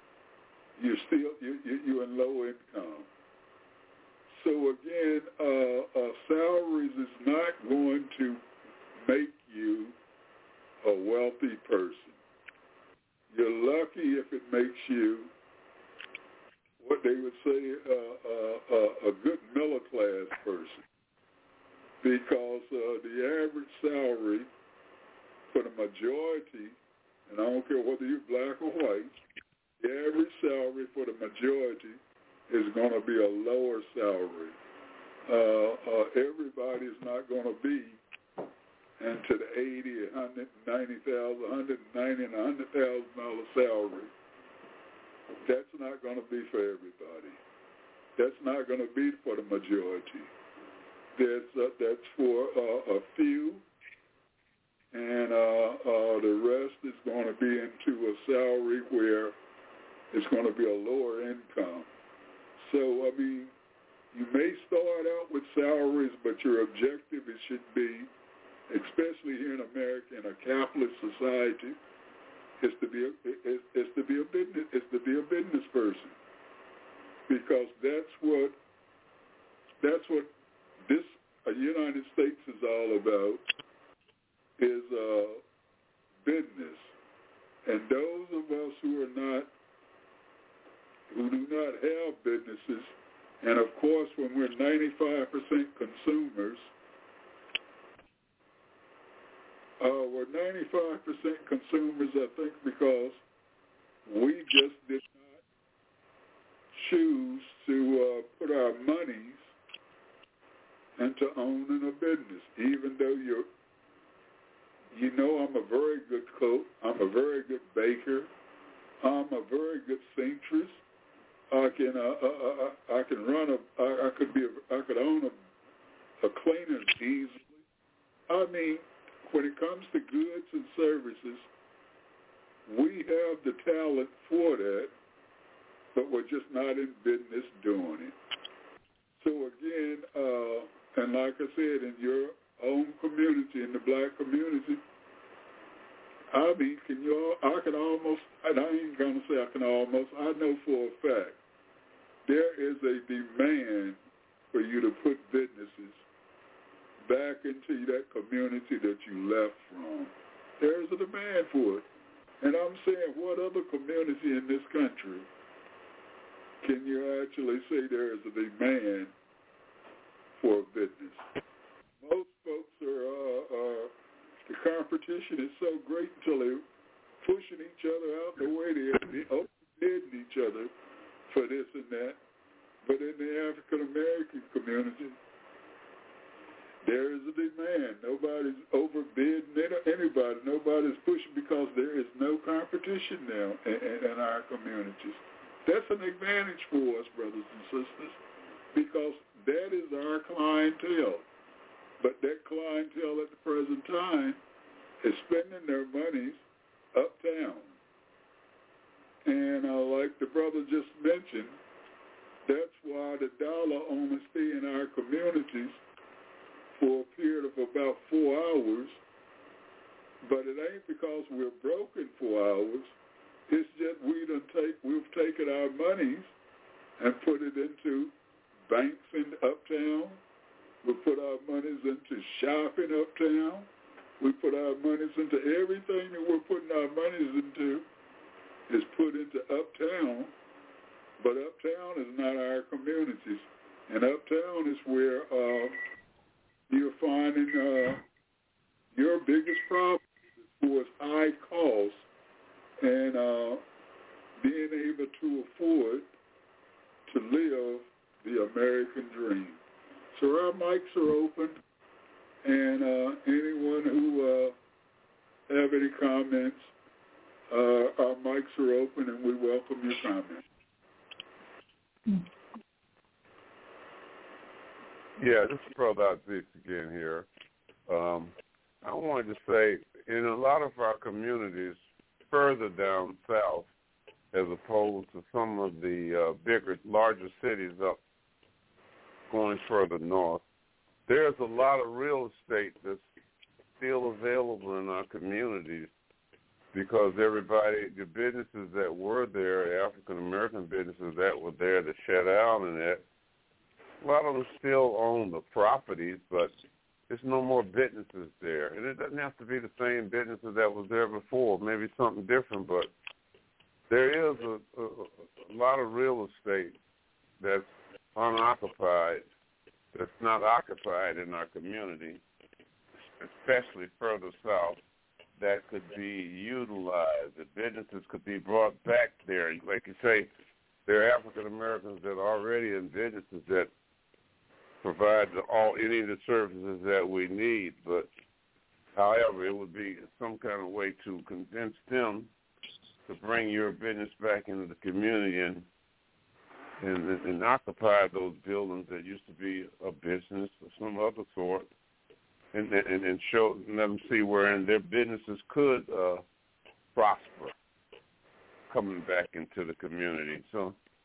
you're in low income. So again, salaries is not going to make you a wealthy person. You're lucky if it makes you what they would say a good middle class person, because the average salary for the majority, and I don't care whether you're black or white, the average salary for the majority is going to be a lower salary. Everybody's not going to be into the $80,000, $190,000, $190,000 and $100,000 salary. That's not going to be for everybody. That's not going to be for the majority. That's for a few, and the rest is going to be into a salary where it's going to be a lower income. So, I mean, You may start out with salaries, but your objective it should be, especially here in America in a capitalist society, is to be a business person, because that's what this United States is all about, is business. And those of us who do not have businesses, and of course when we're 95% consumers, we're 95% consumers, I think, because we just did not choose to put our monies into owning a business. Even though I'm a very good cook, I'm a very good baker, I'm a very good seamstress. I could own a cleaner easily. I mean, when it comes to goods and services, we have the talent for that, but we're just not in business doing it. So again, and like I said, in your own community, in the black community, I mean, I can almost, and I ain't going to say I can almost, I know for a fact, there is a demand for you to put businesses back into that community that you left from. There's a demand for it. And I'm saying, what other community in this country can you actually say there is a demand for a business? Most folks are the competition is so great until they're pushing each other out the way. They're overbidding each other for this and that. But in the African-American community, there is a demand. Nobody's overbidding anybody. Nobody's pushing because there is no competition now in our communities. That's an advantage for us, brothers and sisters, because that is our clientele. But that clientele at the present time is spending their monies uptown. And like the brother just mentioned, that's why the dollar only stay in our communities for a period of about 4 hours. But it ain't because we're broke in 4 hours. It's just we've taken our monies and put it into banks in uptown. We put our monies into shopping uptown. We put our monies into everything that we're putting our monies into is put into uptown. But uptown is not our communities. And uptown is where you're finding your biggest problem was high cost and being able to afford to live the American dream. So our mics are open, and anyone who have any comments, our mics are open, and we welcome your comments. Yeah, this is Brother Aziz again here. I wanted to say, in a lot of our communities further down south, as opposed to some of the larger cities up going further north, there's a lot of real estate that's still available in our communities because everybody, the businesses that were there, African-American businesses that were there to shut down and that, a lot of them still own the properties, but there's no more businesses there. And it doesn't have to be the same businesses that was there before, maybe something different, but there is a lot of real estate that's unoccupied, that's not occupied in our community, especially further south, that could be utilized. The businesses could be brought back there. Like you say, there are African Americans that are already in businesses that provide any of the services that we need. But, however, it would be some kind of way to convince them to bring your business back into the community and occupy those buildings that used to be a business of some other sort, and show and let them see wherein their businesses could prosper coming back into the community. So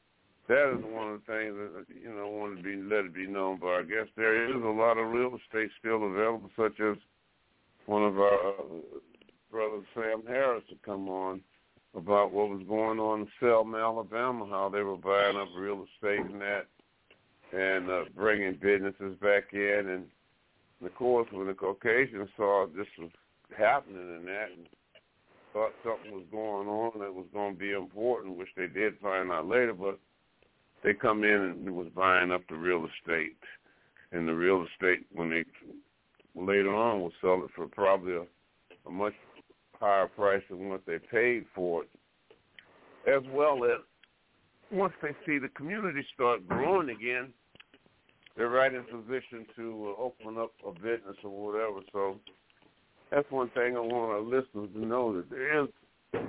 that is one of the things that, want to let it be known. But I guess there is a lot of real estate still available, such as one of our brothers, Sam Harris, had come on about what was going on in Selma, Alabama, how they were buying up real estate and that, and bringing businesses back in. And, of course, when the Caucasians saw this was happening and that, and thought something was going on that was going to be important, which they did find out later, but they come in and was buying up the real estate. And the real estate, when they later on will sell it for probably a much higher price than what they paid for it, as well as once they see the community start growing again, they're right in position to open up a business or whatever. So that's one thing I want our listeners to know, that there is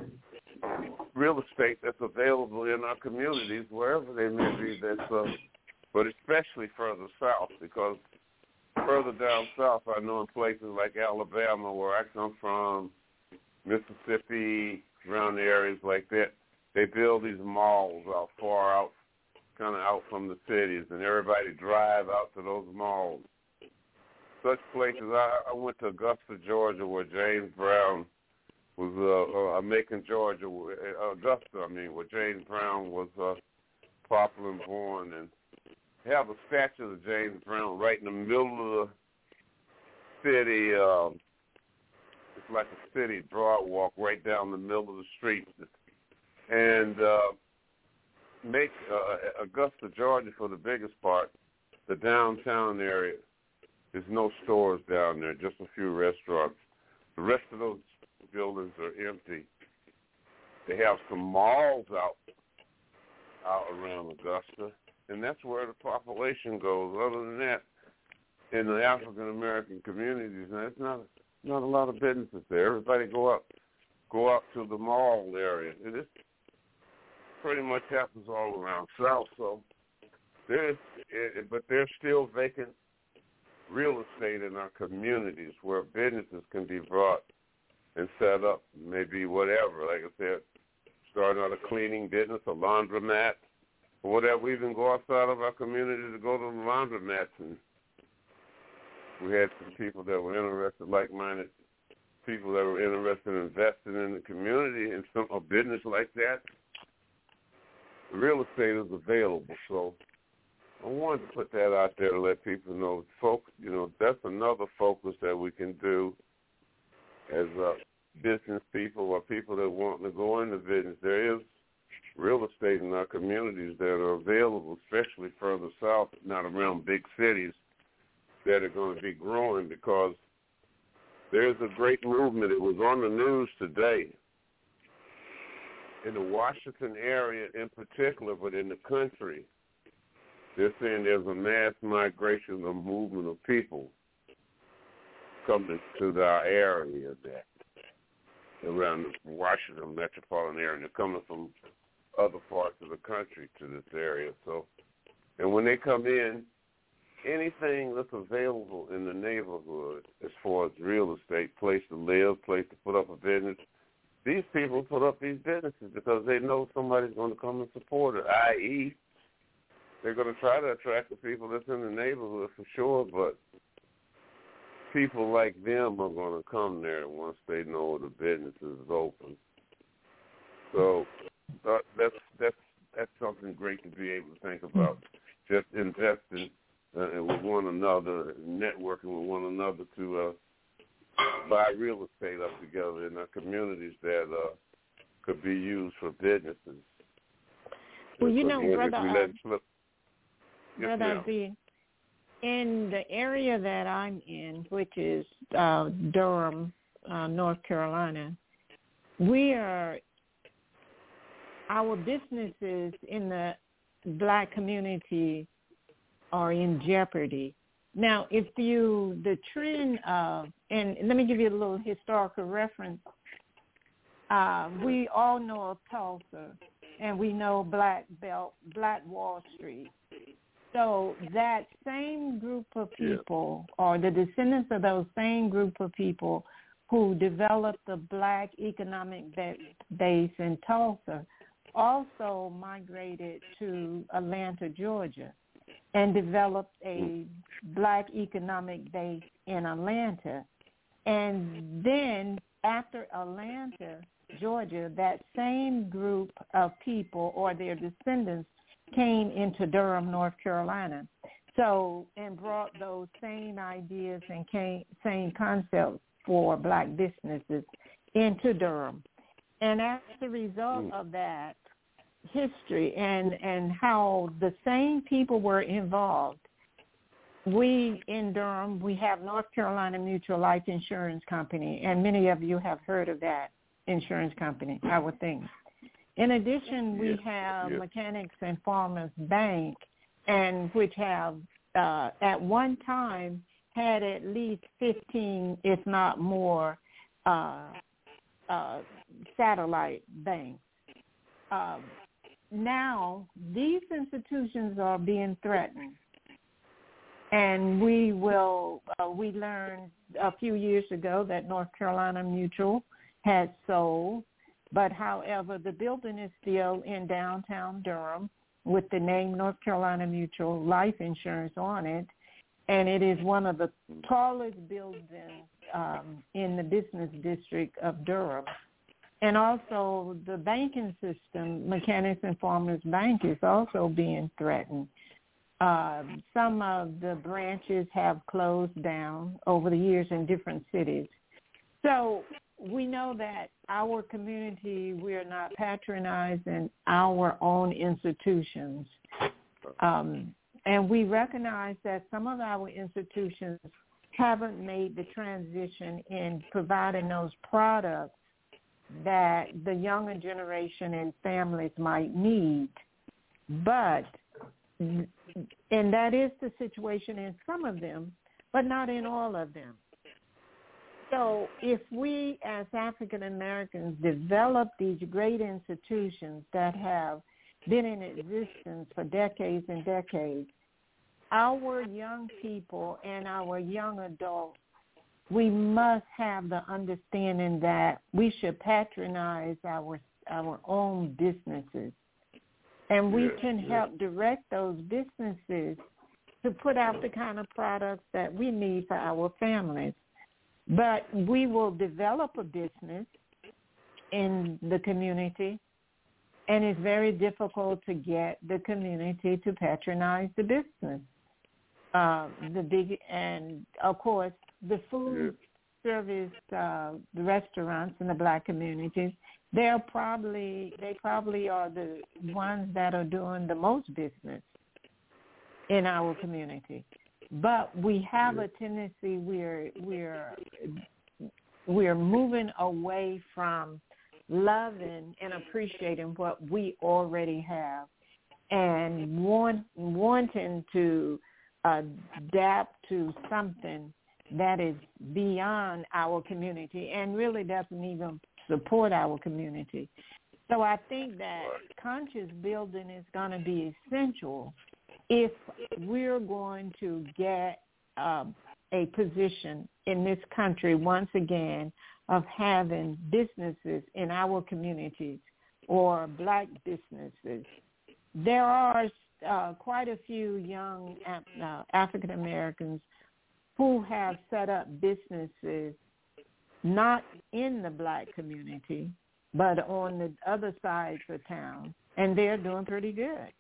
real estate that's available in our communities, wherever they may be, but especially further south, because further down south, I know in places like Alabama, where I come from, Mississippi, around the areas like that, they build these malls out far out, kind of out from the cities, and everybody drive out to those malls. Such places, I went to Augusta, Georgia, where James Brown was, Macon, Georgia, where James Brown was popular and born, and have a statue of James Brown right in the middle of the city. It's like a city broad walk right down the middle of the street. And make Augusta, Georgia, for the biggest part, the downtown area, there's no stores down there, just a few restaurants. The rest of those buildings are empty. They have some malls out around Augusta, and that's where the population goes. Other than that, in the African American communities, there's not a lot of businesses there. Everybody go out to the mall area. And this pretty much happens all around South. So but there's still vacant real estate in our communities where businesses can be brought and set up, maybe whatever. Like I said, starting out a cleaning business, a laundromat, or whatever. We even go outside of our community to go to the laundromats, and we had some people that were interested, like-minded people that were interested in investing in the community and a business like that. Real estate is available, so I wanted to put that out there to let people know. Folks, that's another focus that we can do as business people or people that want to go into business. There is real estate in our communities that are available, especially further south, not around big cities, that are going to be growing, because there's a great movement. It was on the news today in the Washington area in particular, but in the country. They're saying there's a mass migration, a movement of people coming to our area there, around the Washington metropolitan area. They're coming from other parts of the country to this area. So, and when they come in, anything that's available in the neighborhood as far as real estate, place to live, place to put up a business, these people put up these businesses because they know somebody's going to come and support it, i.e., they're going to try to attract the people that's in the neighborhood for sure, but people like them are going to come there once they know the business is open. So that's something great to be able to think about, just investing with one another, networking with one another to buy real estate up together in our communities that could be used for businesses. Well, Brother Z, in the area that I'm in, which is Durham, North Carolina, our businesses in the black community are in jeopardy. Now, the trend of, and let me give you a little historical reference. We all know of Tulsa, and we know Black Wall Street. So that same group of people, or the descendants of those same group of people who developed the black economic base in Tulsa, also migrated to Atlanta, Georgia, and developed a Black economic base in Atlanta. And then after Atlanta, Georgia, that same group of people or their descendants came into Durham, North Carolina. So, and brought those same ideas and same concepts for Black businesses into Durham. And as a result of that history and how the same people were involved, we in Durham, we have North Carolina Mutual Life Insurance Company, and many of you have heard of that insurance company, I would think. In addition, we have Mechanics and Farmers Bank, and which have at one time had at least 15, if not more, satellite banks. Now, these institutions are being threatened. And we learned a few years ago that North Carolina Mutual had sold, but however, the building is still in downtown Durham with the name North Carolina Mutual Life Insurance on it, and it is one of the tallest buildings in the business district of Durham. And also the banking system, Mechanics and Farmers Bank, is also being threatened. Some of the branches have closed down over the years in different cities. So we know that our community, we're not patronizing our own institutions. And we recognize that some of our institutions haven't made the transition in providing those products that the younger generation and families might need. But and that is the situation in some of them, but not in all of them. So if we as African Americans develop these great institutions that have been in existence for decades and decades, our young people and our young adults, we must have the understanding that we should patronize our own businesses. And we can help direct those businesses to put out the kind of products that we need for our families. But we will develop a business in the community, and it's very difficult to get the community to patronize the business. And of course, the food service, the restaurants in the Black communities, they probably are the ones that are doing the most business in our community. But we have a tendency we're moving away from loving and appreciating what we already have, and wanting to adapt to something that is beyond our community and really doesn't even support our community. So I think that conscious building is going to be essential if we're going to get a position in this country once again of having businesses in our communities or Black businesses. There are quite a few young African Americans who have set up businesses not in the Black community, but on the other sides of town, and they're doing pretty good.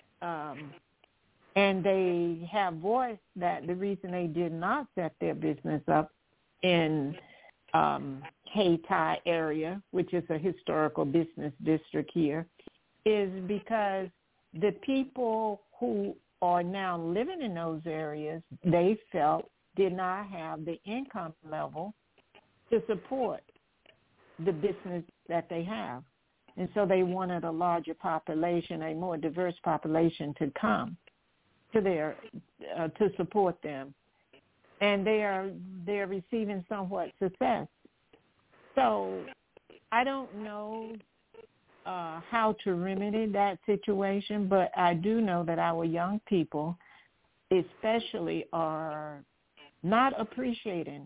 And they have voiced that the reason they did not set their business up in Hayti area, which is a historical business district here, is because the people who are now living in those areas, they felt did not have the income level to support the business that they have. And so they wanted a larger population, a more diverse population to come to their to support them. And they're receiving somewhat success. So I don't know how to remedy that situation, but I do know that our young people especially are not appreciating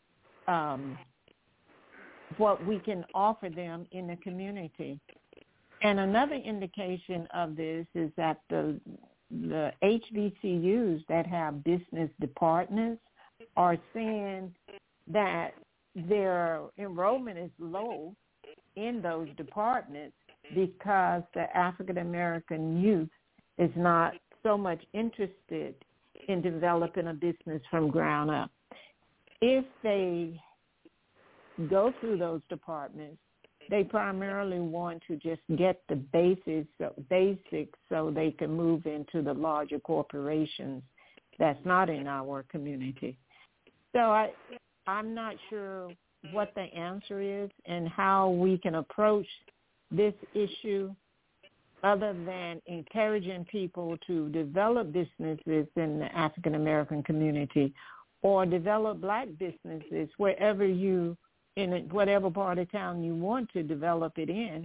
what we can offer them in the community. And another indication of this is that the HBCUs that have business departments are saying that their enrollment is low in those departments because the African American youth is not so much interested in developing a business from ground up. If they go through those departments, they primarily want to just get the basics so they can move into the larger corporations that's not in our community. So I'm not sure what the answer is and how we can approach this issue other than encouraging people to develop businesses in the African American community or develop black businesses wherever you, in whatever part of town you want to develop it in,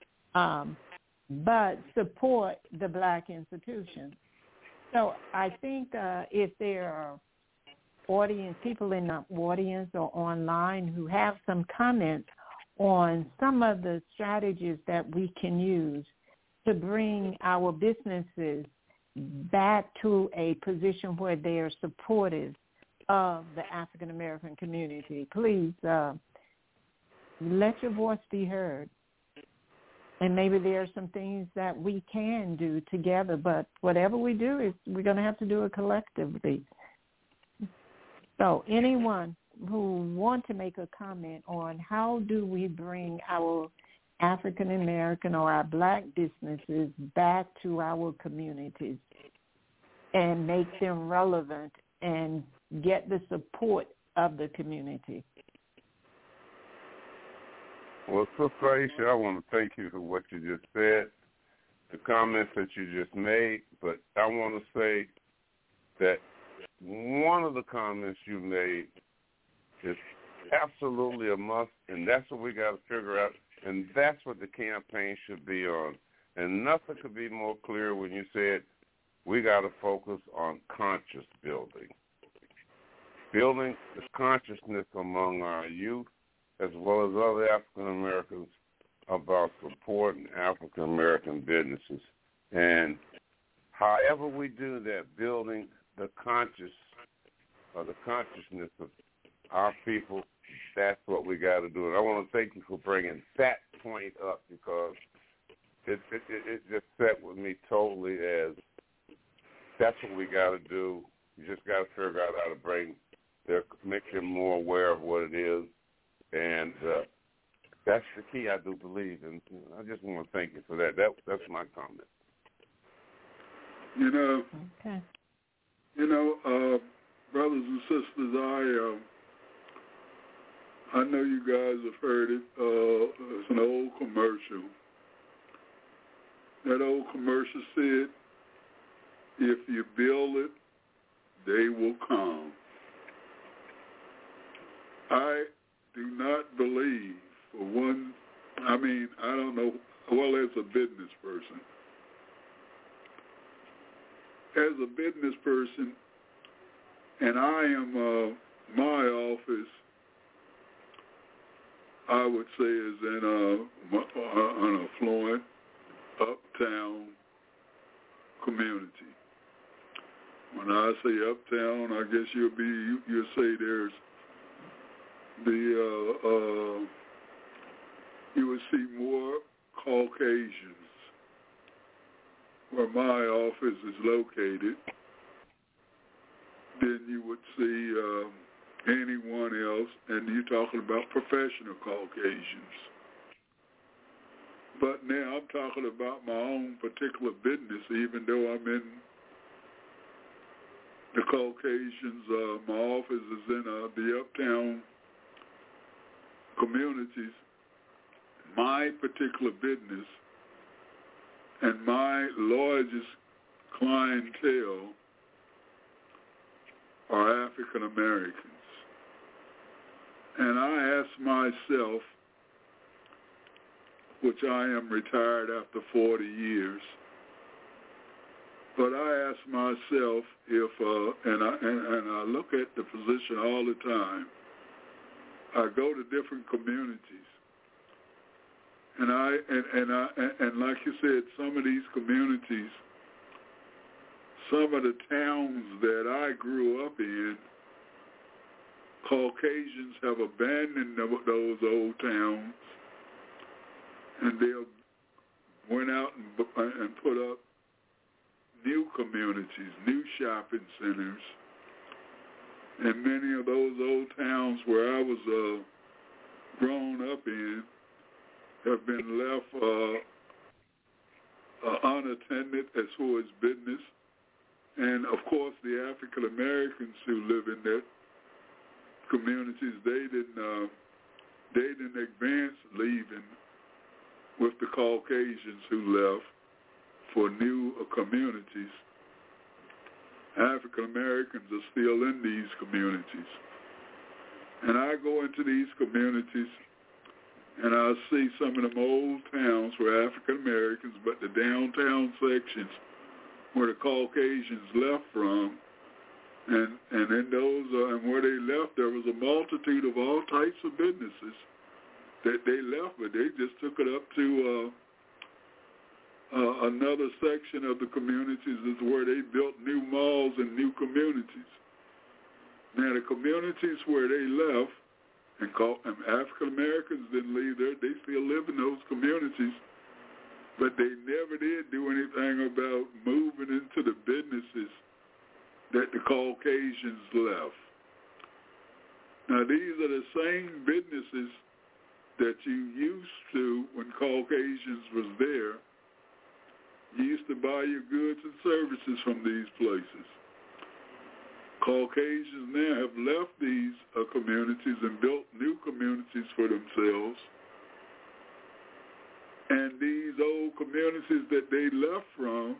but support the black institutions. So I think if there are people in the audience or online who have some comments on some of the strategies that we can use to bring our businesses back to a position where they are supportive of the African American community, please let your voice be heard. And maybe there are some things that we can do together, but whatever we do, we're going to have to do it collectively. So anyone who want to make a comment on how do we bring our African American or our black businesses back to our communities and make them relevant and get the support of the community. Well, Sister Aisha, I want to thank you for what you just said, the comments that you just made, but I want to say that one of the comments you made is absolutely a must, and that's what we got to figure out, and that's what the campaign should be on. And nothing could be more clear when you said we got to focus on conscious building the consciousness among our youth as well as other African Americans about supporting African American businesses. And however we do that, building the consciousness of our people, that's what we got to do. And I want to thank you for bringing that point up because it just set with me totally as that's what we got to do. You just got to figure out how to make them more aware of what it is. And that's the key, I do believe. And I just want to thank you for that. That's my comment. Okay. Brothers and sisters, I know you guys have heard it. It's an old commercial. That old commercial said, if you build it, they will come. I do not believe, for one, I don't know, well, as a business person. As a business person, and I am, my office, I would say, is in an affluent, uptown community. When I say uptown, I guess you'll say there's you would see more Caucasians where my office is located than you would see anyone else, and you're talking about professional Caucasians. But now I'm talking about my own particular business, even though I'm in the Caucasians, my office is in the uptown communities. My particular business and my largest clientele are African Americans. And I ask myself, which I am retired after 40 years, but I ask myself if, and I look at the position all the time, I go to different communities, And like you said, some of these communities, some of the towns that I grew up in, Caucasians have abandoned those old towns, and they went out and put up new communities, new shopping centers. And many of those old towns where I was grown up in have been left unattended as far as business. And, of course, the African Americans who live in that communities, they didn't advance leaving with the Caucasians who left for new communities. African Americans are still in these communities. And I go into these communities and I see some of them old towns where African Americans, but the downtown sections where the Caucasians left from, and in those, and where they left, there was a multitude of all types of businesses that they left, but they just took it up to another section of the communities is where they built new malls and new communities. Now, the communities where they left, and African Americans didn't leave there, they still live in those communities, but they never did do anything about moving into the businesses that the Caucasians left. Now, these are the same businesses that you used to when Caucasians was there. You used to buy your goods and services from these places. Caucasians now have left these communities and built new communities for themselves. And these old communities that they left from,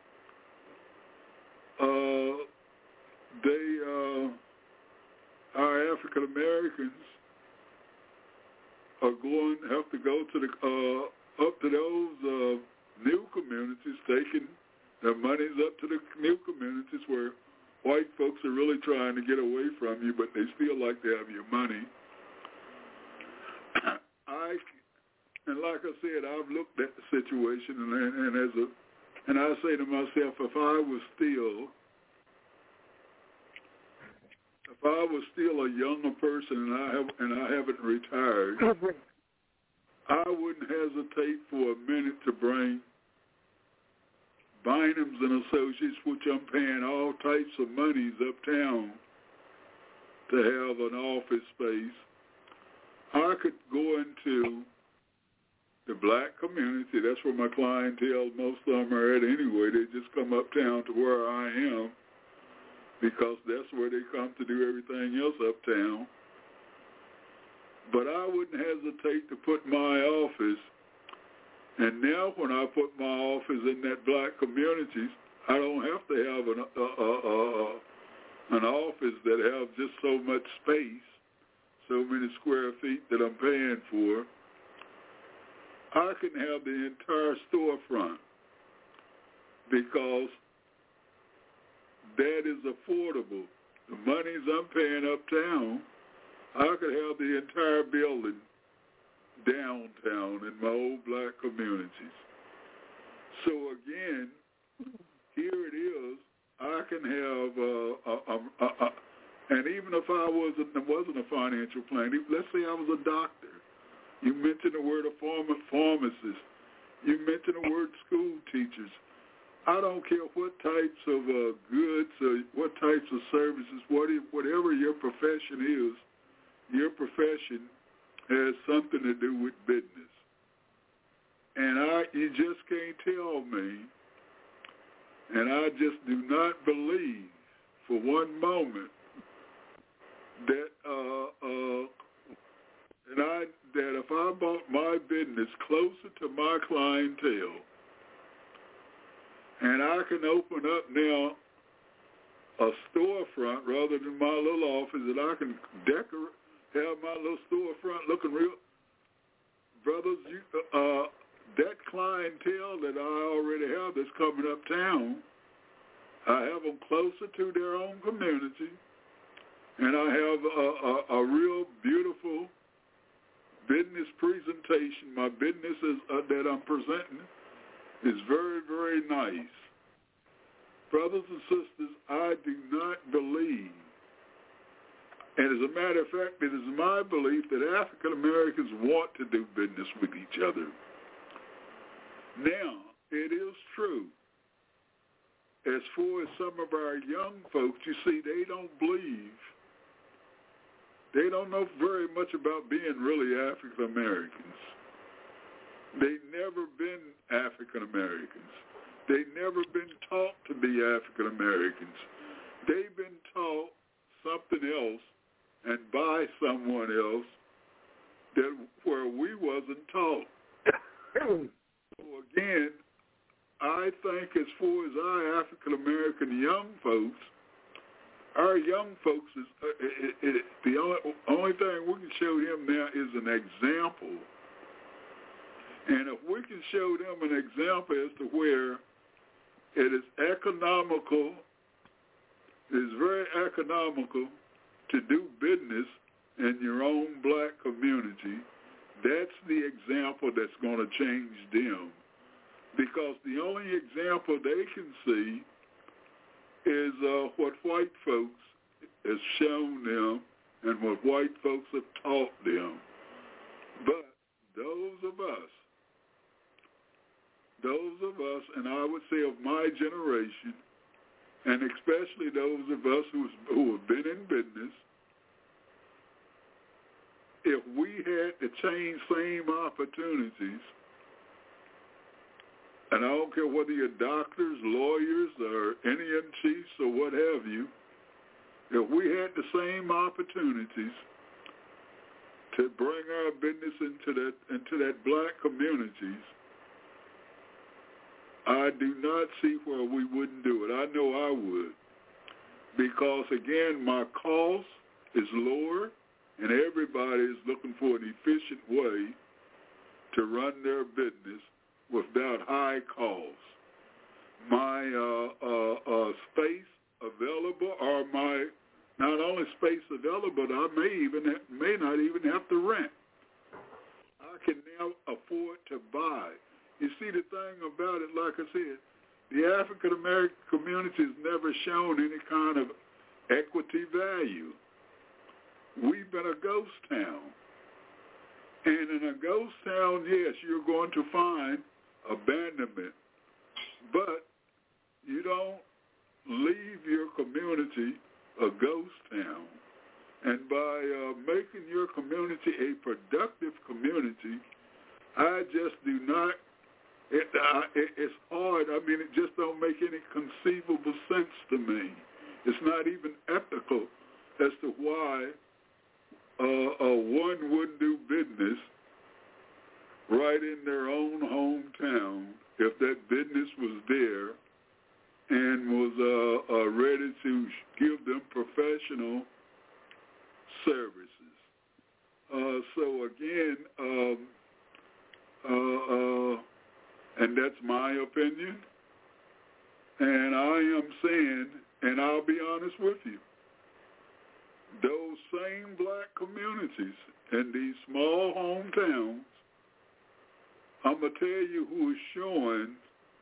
our African Americans are have to go to up to those new communities, taking their monies up to the new communities where white folks are really trying to get away from you, but they still like to have your money. And like I said, I've looked at the situation, and I say to myself, if I was still a younger person and I haven't retired, I wouldn't hesitate for a minute to bring Bynum's and Associates, which I'm paying all types of monies uptown to have an office space. I could go into the black community. That's where my clientele, most of them are at anyway. They just come uptown to where I am because that's where they come to do everything else uptown. But I wouldn't hesitate to put my office, and now when I put my office in that black communities, I don't have to have an office that has just so much space, so many square feet that I'm paying for. I can have the entire storefront because that is affordable. The monies I'm paying uptown, I could have the entire building downtown in my old black communities. So again, here it is. I can have, and even if I wasn't a financial planner, let's say I was a doctor. You mentioned the word of pharmacist. You mentioned the word school teachers. I don't care what types of goods or what types of services, whatever your profession is, your profession has something to do with business. And you just can't tell me, and I just do not believe for one moment that that if I bought my business closer to my clientele, and I can open up now a storefront rather than my little office, that I can have my little storefront looking real. Brothers, that clientele that I already have that's coming uptown, I have them closer to their own community, and I have a real beautiful business presentation, my business that I'm presenting is very, very nice. Brothers and sisters, I do not believe, and as a matter of fact, it is my belief that African Americans want to do business with each other. Now, it is true, as far as some of our young folks, you see, they don't believe, they don't know very much about being really African Americans. They've never been African Americans. They've never been taught to be African Americans. They've been taught something else and by someone else that where we wasn't taught. So again, I think as far as our African American young folks, our young folks is the only thing we can show them now is an example. And if we can show them an example as to where it is economical, it is very economical to do business in your own black community, that's the example that's going to change them. Because the only example they can see is what white folks has shown them and what white folks have taught them. But those of us, and I would say of my generation, and especially those of us who have been in business, if we had the same opportunities, and I don't care whether you're doctors, lawyers, or Indian chiefs, or what have you, if we had the same opportunities to bring our business into that black communities, I do not see where we wouldn't do it. I know I would. Because, again, my cost is lower, and everybody is looking for an efficient way to run their business without high costs. My space available, or my not only space available, but I may not even have to rent. I can now afford to buy. You see, the thing about it, like I said, the African American community has never shown any kind of equity value. We've been a ghost town. And in a ghost town, yes, you're going to find abandonment. But you don't leave your community a ghost town. And by making your community a productive community, I just do not, it's hard. I mean, it just don't make any conceivable sense to me. It's not even ethical as to why one wouldn't do business right in their own hometown if that business was there and was ready to give them professional services. So again, and that's my opinion, and I am saying, and I'll be honest with you, those same black communities in these small hometowns, I'm going to tell you who is showing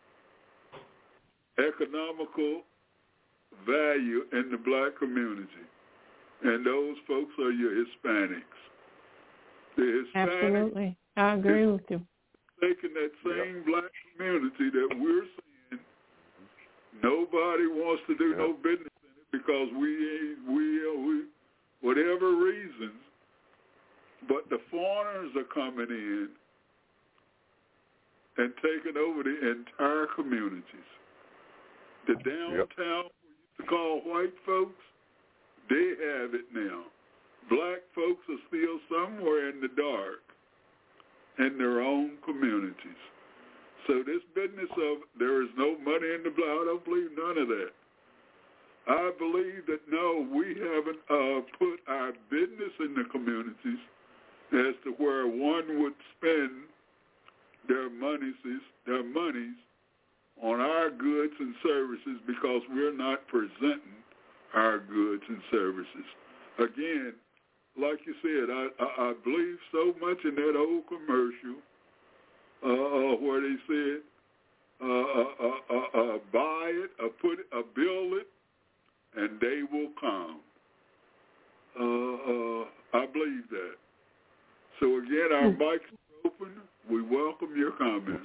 economical value in the black community. And those folks are your Hispanics. The Hispanics, absolutely. I agree with you. Taking that same black community that we're seeing, nobody wants to do no business in it because we whatever reasons, but the foreigners are coming in and taking over the entire communities. The downtown we used to call white folks, they have it now. Black folks are still somewhere in the dark in their own communities. So this business of there is no money in the blood, I don't believe none of that. I believe that, no, we haven't put our business in the communities as to where one would spend their monies on our goods and services because we're not presenting our goods and services. Again, like you said, I believe so much in that old commercial where they said, buy it, build it, and they will come. I believe that. So again, our mics are open. We welcome your comments.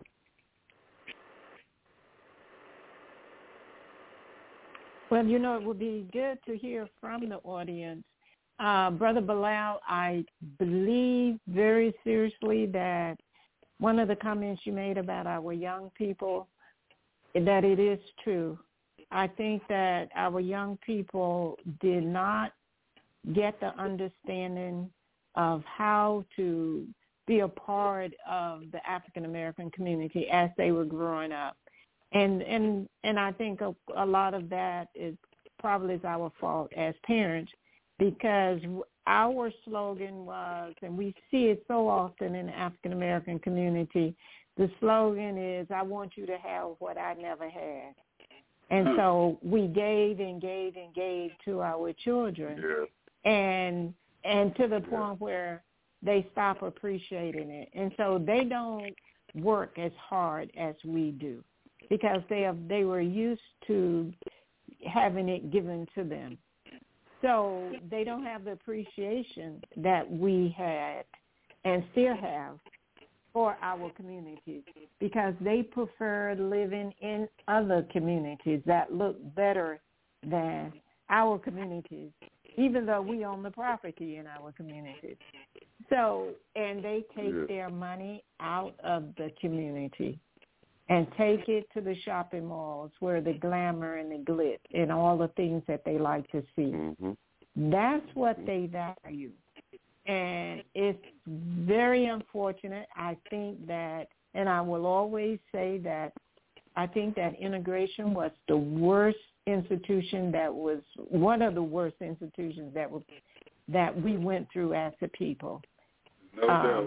Well, it would be good to hear from the audience. Brother Bilal, I believe very seriously that one of the comments you made about our young people, that it is true. I think that our young people did not get the understanding of how to be a part of the African American community as they were growing up. And I think a lot of that is probably our fault as parents, because our slogan was, and we see it so often in the African American community, the slogan is, I want you to have what I never had. And so we gave and gave and gave to our children. Yeah. And to the point where they stop appreciating it. And so they don't work as hard as we do, because they were used to having it given to them. So they don't have the appreciation that we had and still have for our communities, because they prefer living in other communities that look better than our communities, even though we own the property in our communities. So, and they take their money out of the community and take it to the shopping malls where the glamour and the glitz and all the things that they like to see. Mm-hmm. That's what they value. And it's very unfortunate. I think that, and I will always say that, I think that integration was the worst institution, that was one of the worst institutions that we went through as a people. No doubt.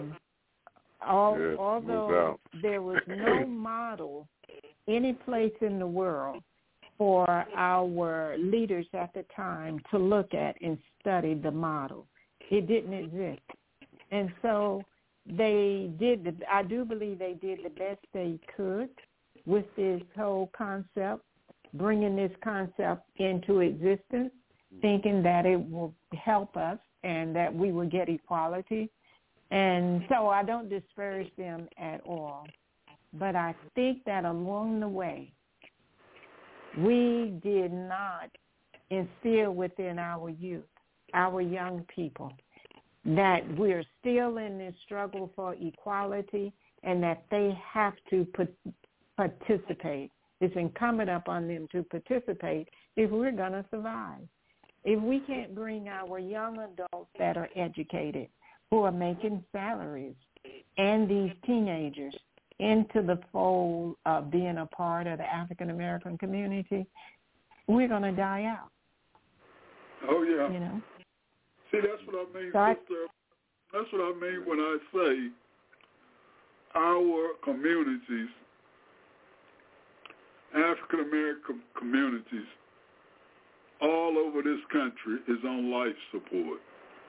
Although there was no model any place in the world for our leaders at the time to look at and study the model. It didn't exist. And so I do believe they did the best they could with this whole concept, bringing this concept into existence, thinking that it will help us and that we will get equality. And so I don't disparage them at all. But I think that along the way, we did not instill within our youth, our young people, that we're still in this struggle for equality and that they have to participate. It's incumbent upon them to participate if we're going to survive. If we can't bring our young adults that are educated, who are making salaries, and these teenagers into the fold of being a part of the African American community, we're going to die out. Oh, yeah. See, that's what I mean, sister. That's what I mean when I say our communities, African American communities, all over this country is on life support.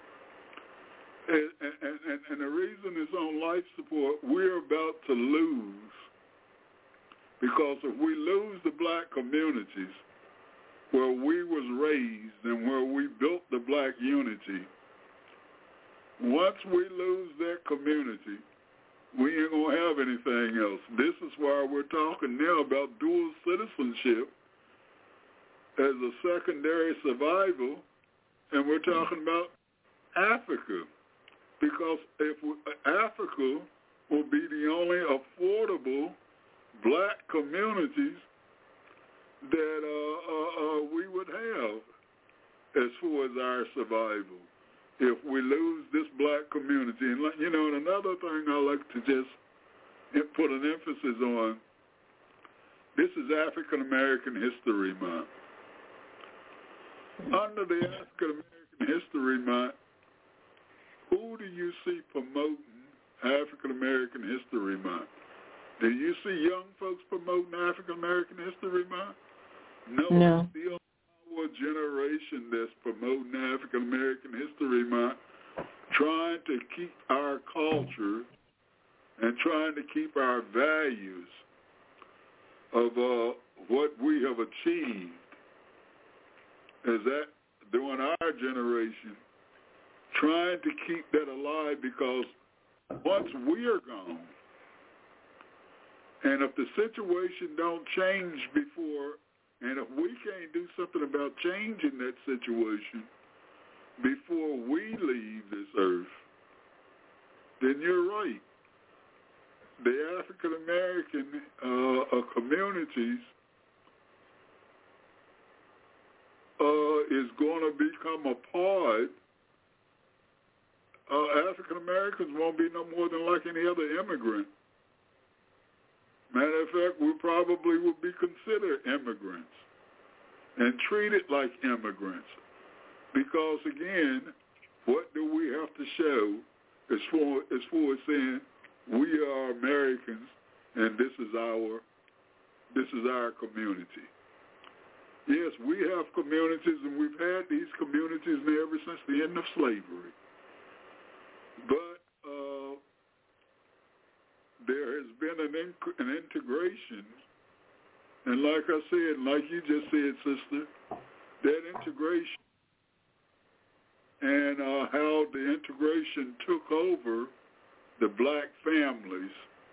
And the reason it's on life support, we're about to lose, because if we lose the black communities where we was raised and where we built the black unity, once we lose that community, we ain't going to have anything else. This is why we're talking now about dual citizenship as a secondary survival, and we're talking about Africa. Because Africa will be the only affordable black communities that we would have as far as our survival if we lose this black community. And, and another thing I like to just put an emphasis on, this is African American History Month. Under the African American History Month, who do you see promoting African American History Month? Do you see young folks promoting African American History Month? No. It's still whole generation that's promoting African American History Month, trying to keep our culture and trying to keep our values of what we have achieved, is that during our generation, trying to keep that alive, because once we are gone, and if the situation don't change before, and if we can't do something about changing that situation before we leave this earth, then you're right. The African American communities is going to become a part. African Americans won't be no more than like any other immigrant. Matter of fact, we probably would be considered immigrants and treated like immigrants. Because again, what do we have to show as far as saying we are Americans and this is our community? Yes, we have communities, and we've had these communities there ever since the end of slavery. But there has been an integration, and like I said, like you just said, sister, that integration and how the integration took over the black families.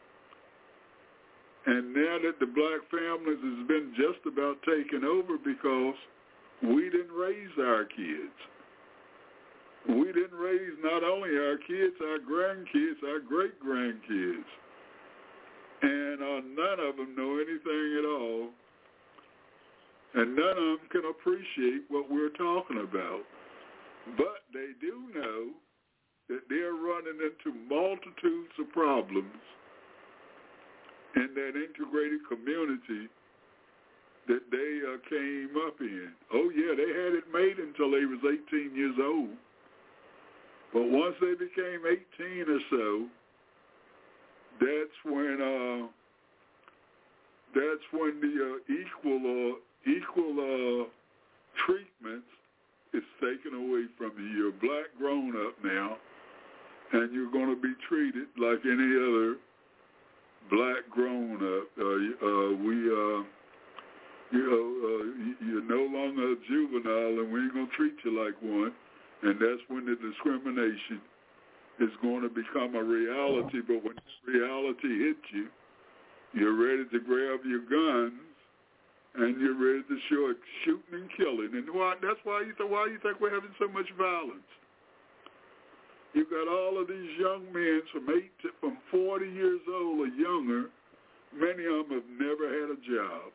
And now that the black families has been just about taken over because we didn't raise our kids. We didn't raise not only our kids, our grandkids, our great-grandkids. And none of them know anything at all. And none of them can appreciate what we're talking about. But they do know that they're running into multitudes of problems in that integrated community that they came up in. Oh, yeah, they had it made until they was 18 years old. But once they became 18 or so, that's when the equal treatments is taken away from you. You're a black grown-up now, and you're going to be treated like any other black grown-up. You're no longer a juvenile, and we ain't going to treat you like one. And that's when the discrimination is going to become a reality. But when reality hits you, you're ready to grab your guns, and you're ready to shoot shooting and killing. And that's why you think we're having so much violence. You've got all of these young men from 40 years old or younger. Many of them have never had a job.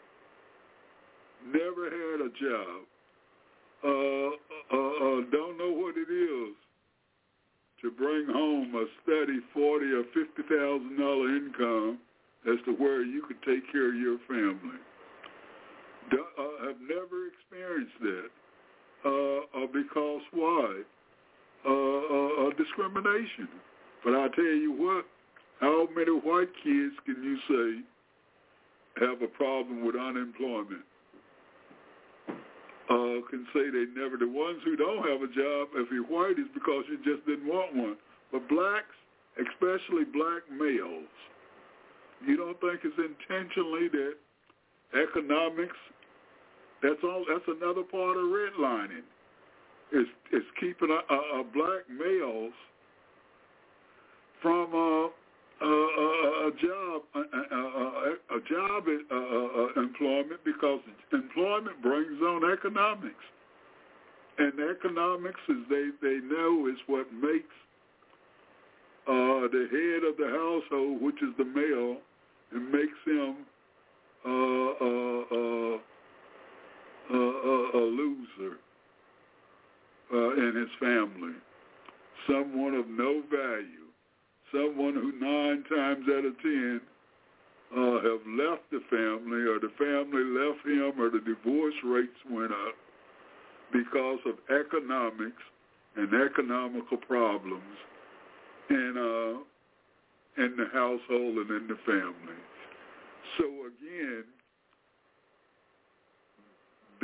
Never had a job. Don't know what it is to bring home a steady $40,000 or $50,000 income as to where you could take care of your family. Have never experienced that. Because why? Discrimination. But I tell you what, how many white kids can you say have a problem with unemployment? Can say they never. The ones who don't have a job, if you're white, is because you just didn't want one. But blacks, especially black males, you don't think it's intentionally that economics, that's another part of redlining. It's keeping a black males from employment, because employment brings on economics, and economics is they know is what makes the head of the household, which is the male, and makes him a loser in his family, someone of no value, someone who 9 times out of 10 have left the family, or the family left him, or the divorce rates went up because of economics and economical problems in the household and in the family. So again,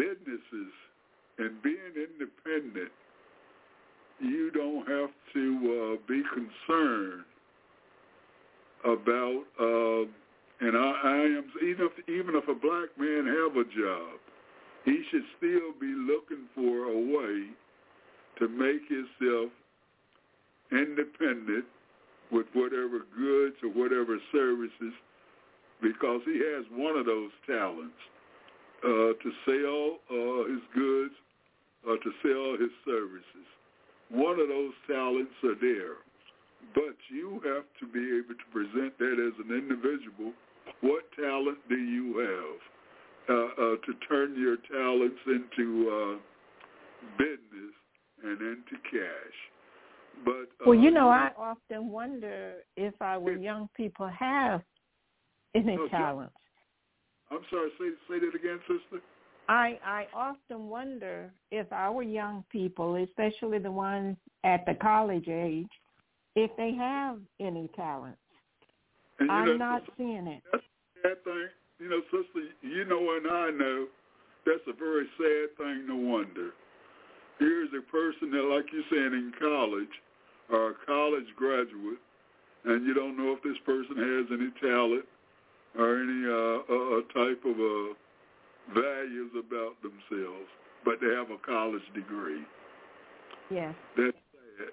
businesses and being independent, you don't have to be concerned about, and I am, even if a black man have a job, he should still be looking for a way to make himself independent with whatever goods or whatever services, because he has one of those talents, to sell his goods or to sell his services. One of those talents are there. But you have to be able to present that as an individual. What talent do you have to turn your talents into business and into cash? But well, I often wonder if our young people have any talents. I'm sorry, say that again, sister. I often wonder if our young people, especially the ones at the college age, if they have any talents. And I'm not seeing it. That's a sad thing. Sister, and I know that's a very sad thing to wonder. Here's a person that, like you're saying, in college, or a college graduate, and you don't know if this person has any talent or any type of values about themselves, but they have a college degree. Yes. That's sad.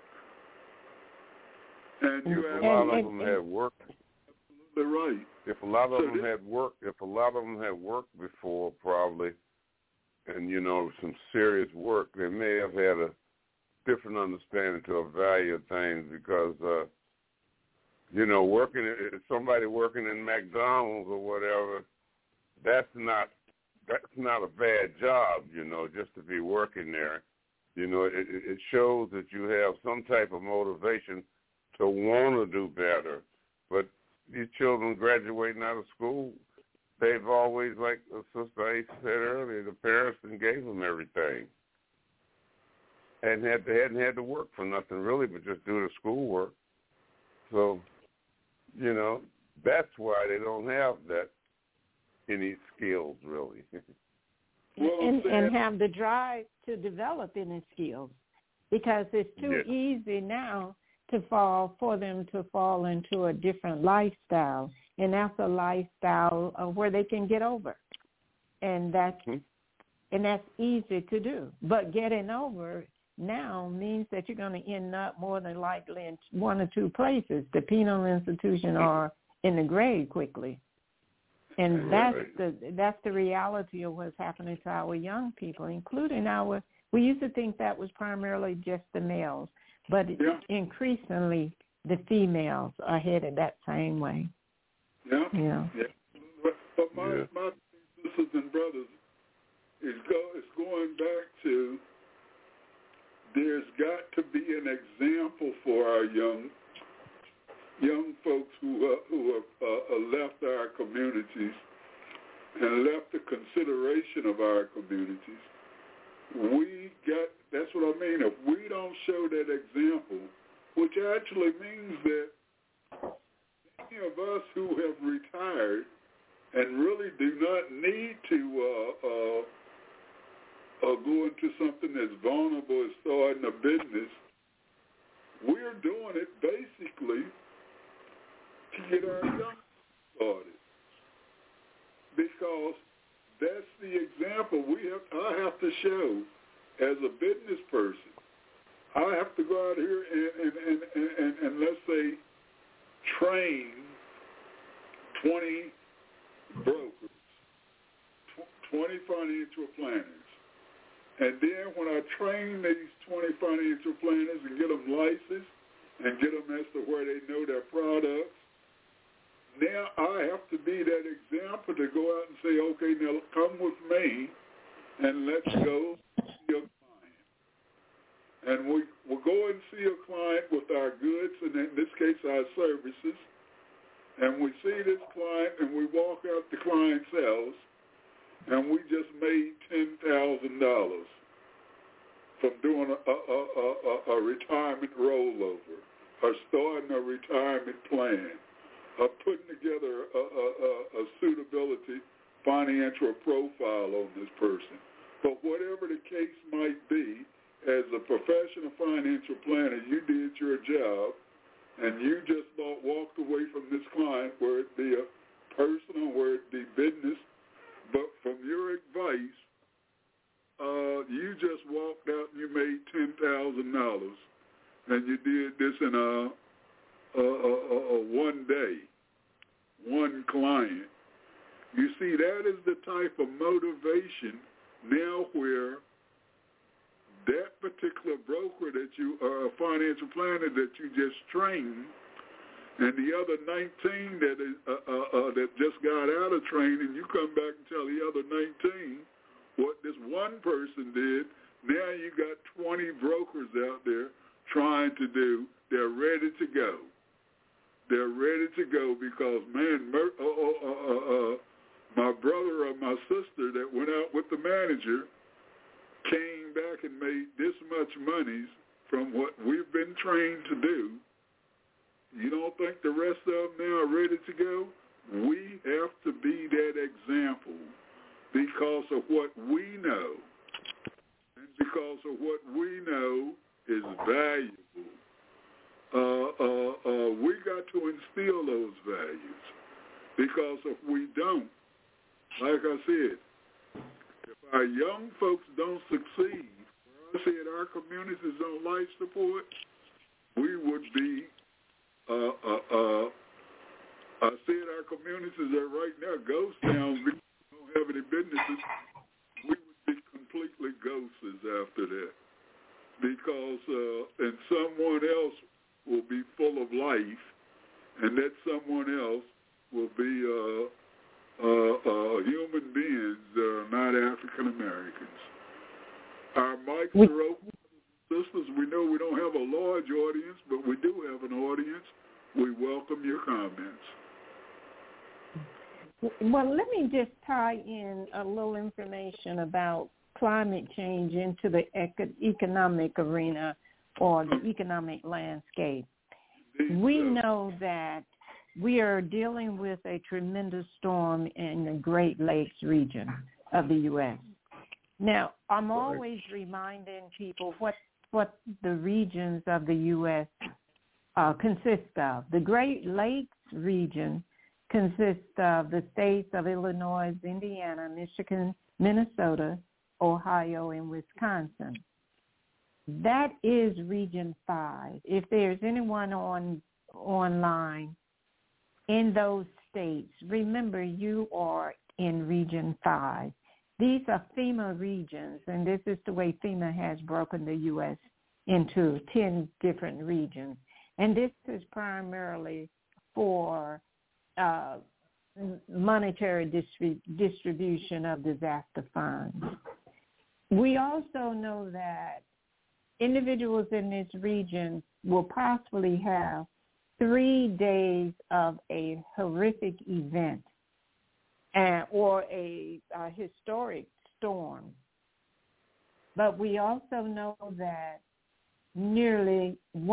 And you have a lot of them had work. Absolutely right. If a lot of them had worked before, probably, and some serious work, they may have had a different understanding to a value of things, because somebody working in McDonald's or whatever, that's not a bad job, just to be working there. It shows that you have some type of motivation to want to do better. But these children graduating out of school, they've always, like Sister Ace said earlier, the parents gave them everything. They hadn't had to work for nothing really, but just do the schoolwork. So, that's why they don't have any skills really. and have the drive to develop any skills, because it's too easy now for them to fall into a different lifestyle, and that's a lifestyle where they can get over, and that's easy to do. But getting over now means that you're going to end up more than likely in one or two places, the penal institution or in the grave quickly. And that's the reality of what's happening to our young people, including we used to think that was primarily just the males, but increasingly the females are headed that same way. Yeah. But my sisters and brothers, it's going back to, there's got to be an example for our young folks who have left our communities and left the consideration of our communities. That's what I mean. If we don't show that example, which actually means that many of us who have retired and really do not need to go into something as vulnerable as starting a business, we're doing it basically to get our young started, because that's the example I have to show as a business person. I have to go out here and let's say train 20 brokers, 20 financial planners. And then when I train these 20 financial planners and get them licensed and get them as to where they know their products, now I have to be that example to go out and say, okay, now come with me and let's go see a client. And we'll go and see a client with our goods, and in this case our services, and we see this client and we walk out the client's house and we just made $10,000 from doing a retirement rollover, or starting a retirement plan, or putting together a suitability financial profile on this person, But whatever the case might be, as a professional financial planner, you did your job, and you just walked away from this client, where it be a personal, where it be business. But from your advice, you just walked out and you made $10,000, and you did this in a one day, one client. You see, that is the type of motivation now where that particular broker that you are a financial planner that you just trained, and the other 19 that is that just got out of training, you come back and tell the other 19 what this one person did. Now you got 20 brokers out there trying to do. They're ready to go. They're ready to go because, man, my brother or my sister that went out with the manager came back and made this much money from what we've been trained to do. You don't think the rest of them now are ready to go? We have to be that example because of what we know. And because of what we know is valuable. We got to instill those values because if we don't, like I said, if our young folks don't succeed, I said our communities on life support, we would be, I said our communities are right now ghost towns because we don't have any businesses. We would be completely ghosts after that because, and someone else will be full of life, and that someone else will be human beings that are not African Americans. Our mics are open. Sisters, we know we don't have a large audience, but we do have an audience. We welcome your comments. Well, let me just tie in a little information about climate change into the economic arena or the economic landscape. We know that we are dealing with a tremendous storm in the Great Lakes region of the U.S. Now, I'm always reminding people what the regions of the U.S. Consist of. The Great Lakes region consists of the states of Illinois, Indiana, Michigan, Minnesota, Ohio, and Wisconsin. That is Region 5. If there's anyone online in those states, remember you are in Region 5. These are FEMA regions, and this is the way FEMA has broken the U.S. into 10 different regions. And this is primarily for monetary distribution of disaster funds. We also know that individuals in this region will possibly have 3 days of a horrific event or a historic storm. But we also know that nearly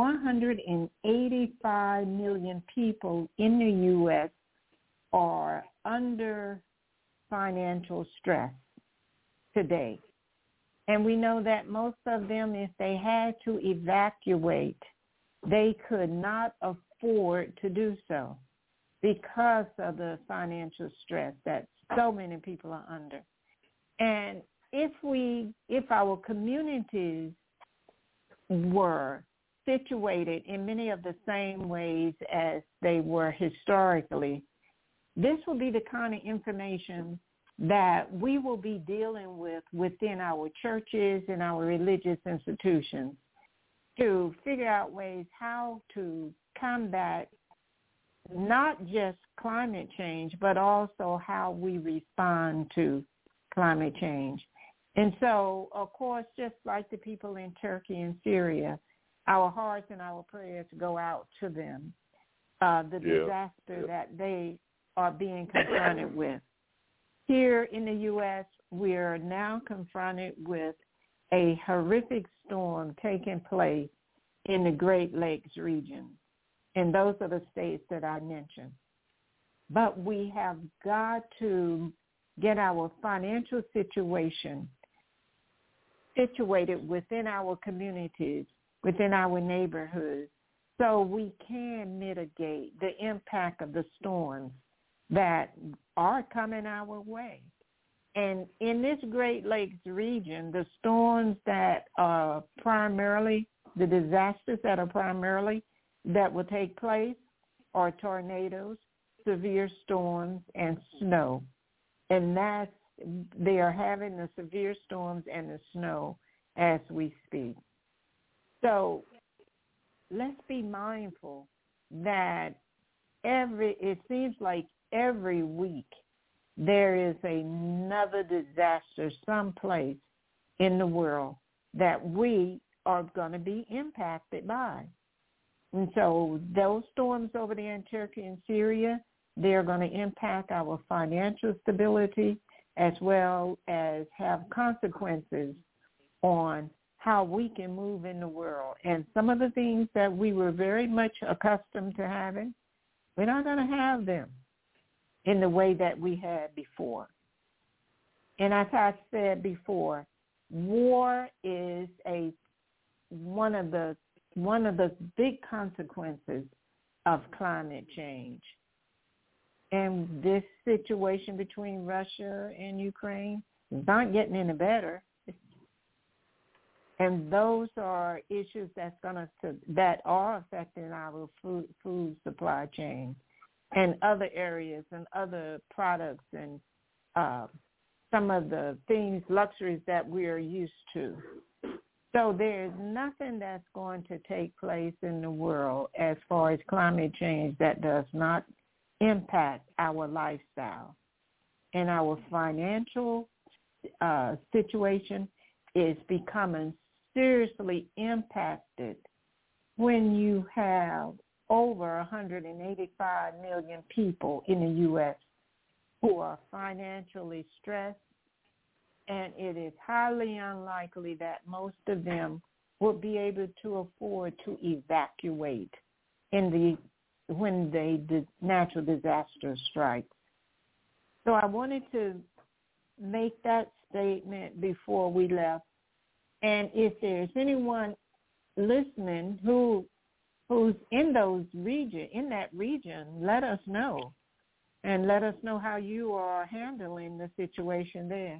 185 million people in the U.S. are under financial stress today. And we know that most of them, if they had to evacuate, they could not afford to do so because of the financial stress that so many people are under. And if our communities were situated in many of the same ways as they were historically, this will be the kind of information that we will be dealing with within our churches and our religious institutions to figure out ways how to combat not just climate change, but also how we respond to climate change. And so, of course, just like the people in Turkey and Syria, our hearts and our prayers go out to them, the disaster that they are being confronted with. Here in the U.S., we are now confronted with a horrific storm taking place in the Great Lakes region. And those are the states that I mentioned. But we have got to get our financial situation situated within our communities, within our neighborhoods, so we can mitigate the impact of the storms that are coming our way. And in this Great Lakes region, the storms that are primarily, the disasters that are primarily that will take place are tornadoes, severe storms, and snow. And they are having the severe storms and the snow as we speak. So let's be mindful that it seems like every week there is another disaster someplace in the world that we are going to be impacted by. And so those storms over there in Turkey and Syria, they're going to impact our financial stability as well as have consequences on how we can move in the world. And some of the things that we were very much accustomed to having, we're not going to have them in the way that we had before. And as I said before, war is one of the big consequences of climate change. And this situation between Russia and Ukraine is not getting any better. And those are issues that are affecting our food supply chain and other areas and other products and some of the things, luxuries that we are used to. So there's nothing that's going to take place in the world as far as climate change that does not impact our lifestyle. And our financial situation is becoming seriously impacted when you have over 185 million people in the U.S. who are financially stressed, and it is highly unlikely that most of them will be able to afford to evacuate when the natural disaster strikes. So I wanted to make that statement before we left. And if there's anyone listening who's in that region, let us know. And let us know how you are handling the situation there.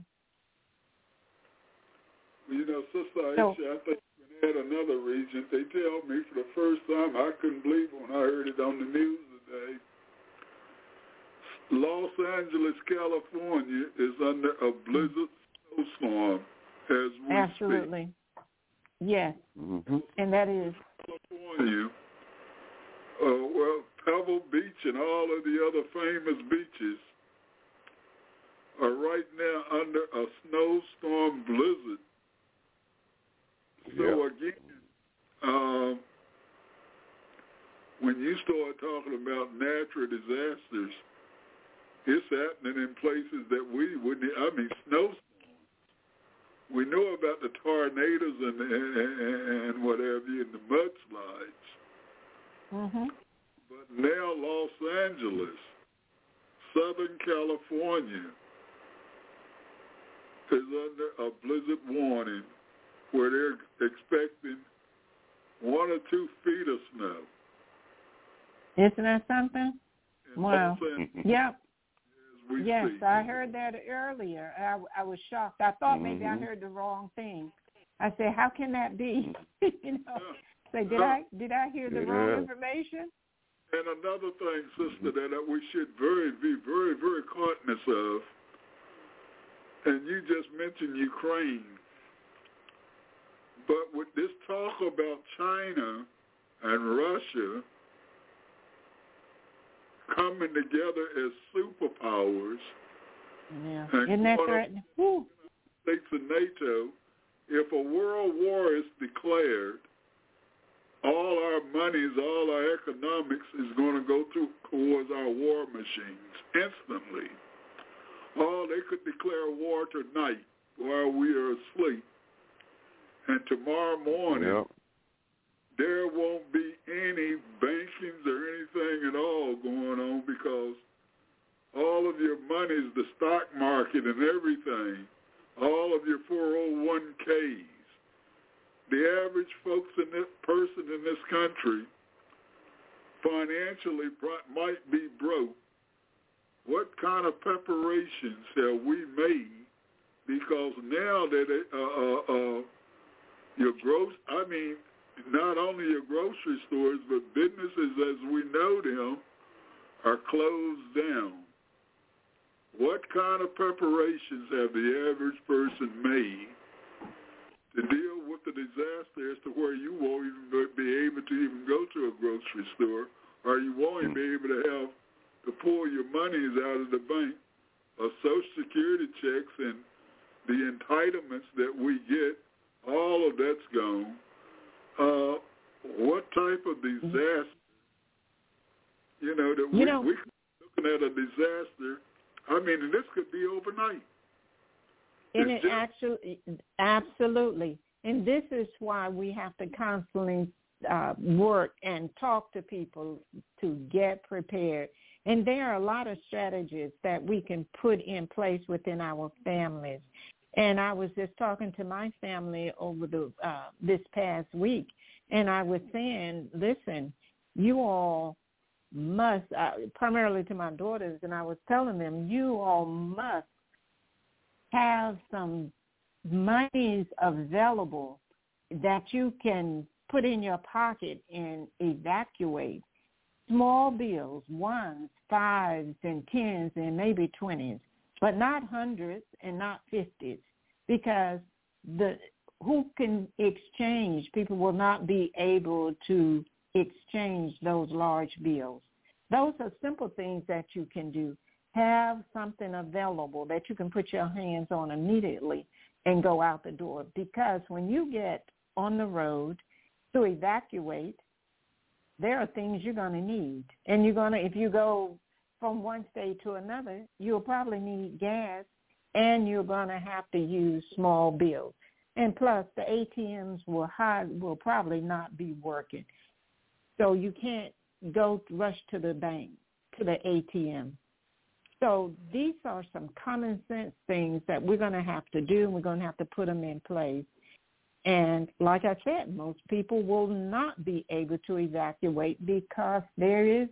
You know, Sister Aisha, I think we had another region. They tell me for the first time, I couldn't believe when I heard it on the news today, Los Angeles, California is under a blizzard snowstorm as we Absolutely. Speak. Yes. Mm-hmm. And that is California. Well, Pebble Beach and all of the other famous beaches are right now under a snowstorm blizzard. So again, when you start talking about natural disasters, it's happening in places that we wouldn't. Snowstorms. We know about the tornadoes and what have you, and the mudslides. Mm-hmm. But now Los Angeles, Southern California, is under a blizzard warning where they're expecting 1 or 2 feet of snow. Isn't that something? Wow. Yep. Yes, speak. I heard that earlier. I was shocked. I thought maybe I heard the wrong thing. I said, how can that be? So did I hear the wrong information? And another thing, sister, that we should be very, very conscious of, and you just mentioned Ukraine, but with this talk about China and Russia coming together as superpowers, Isn't that threatening? States of NATO, if a world war is declared, all our monies, all our economics is going to go towards our war machines instantly. They could declare war tonight while we are asleep. And tomorrow morning, there won't be any bankings or anything at all going on because all of your monies, the stock market and everything, all of your 401ks. The average person in this country financially might be broke. What kind of preparations have we made? Because now that not only your grocery stores, but businesses as we know them are closed down. What kind of preparations have the average person made to deal with the disaster as to where you won't even be able to even go to a grocery store, or you won't even be able to have to pull your monies out of the bank, or Social Security checks and the entitlements that we get, all of that's gone. What type of disaster, we're looking at a disaster. I mean, this could be overnight. And it actually, absolutely. And this is why we have to constantly work and talk to people to get prepared. And there are a lot of strategies that we can put in place within our families. And I was just talking to my family over this past week, and I was saying, listen, you all must, primarily to my daughters, and I was telling them, you all must have some monies available that you can put in your pocket and evacuate. Small bills, 1s, 5s, and 10s, and maybe 20s, but not 100s and not 50s, because who can exchange? People will not be able to exchange those large bills. Those are simple things that you can do. Have something available that you can put your hands on immediately and go out the door, because when you get on the road to evacuate, there are things you're going to need. And if you go from one state to another, you'll probably need gas, and you're going to have to use small bills. And plus, the ATMs will probably not be working. So you can't rush to the bank, to the ATM. So these are some common sense things that we're going to have to do, and we're going to have to put them in place. And like I said, most people will not be able to evacuate because it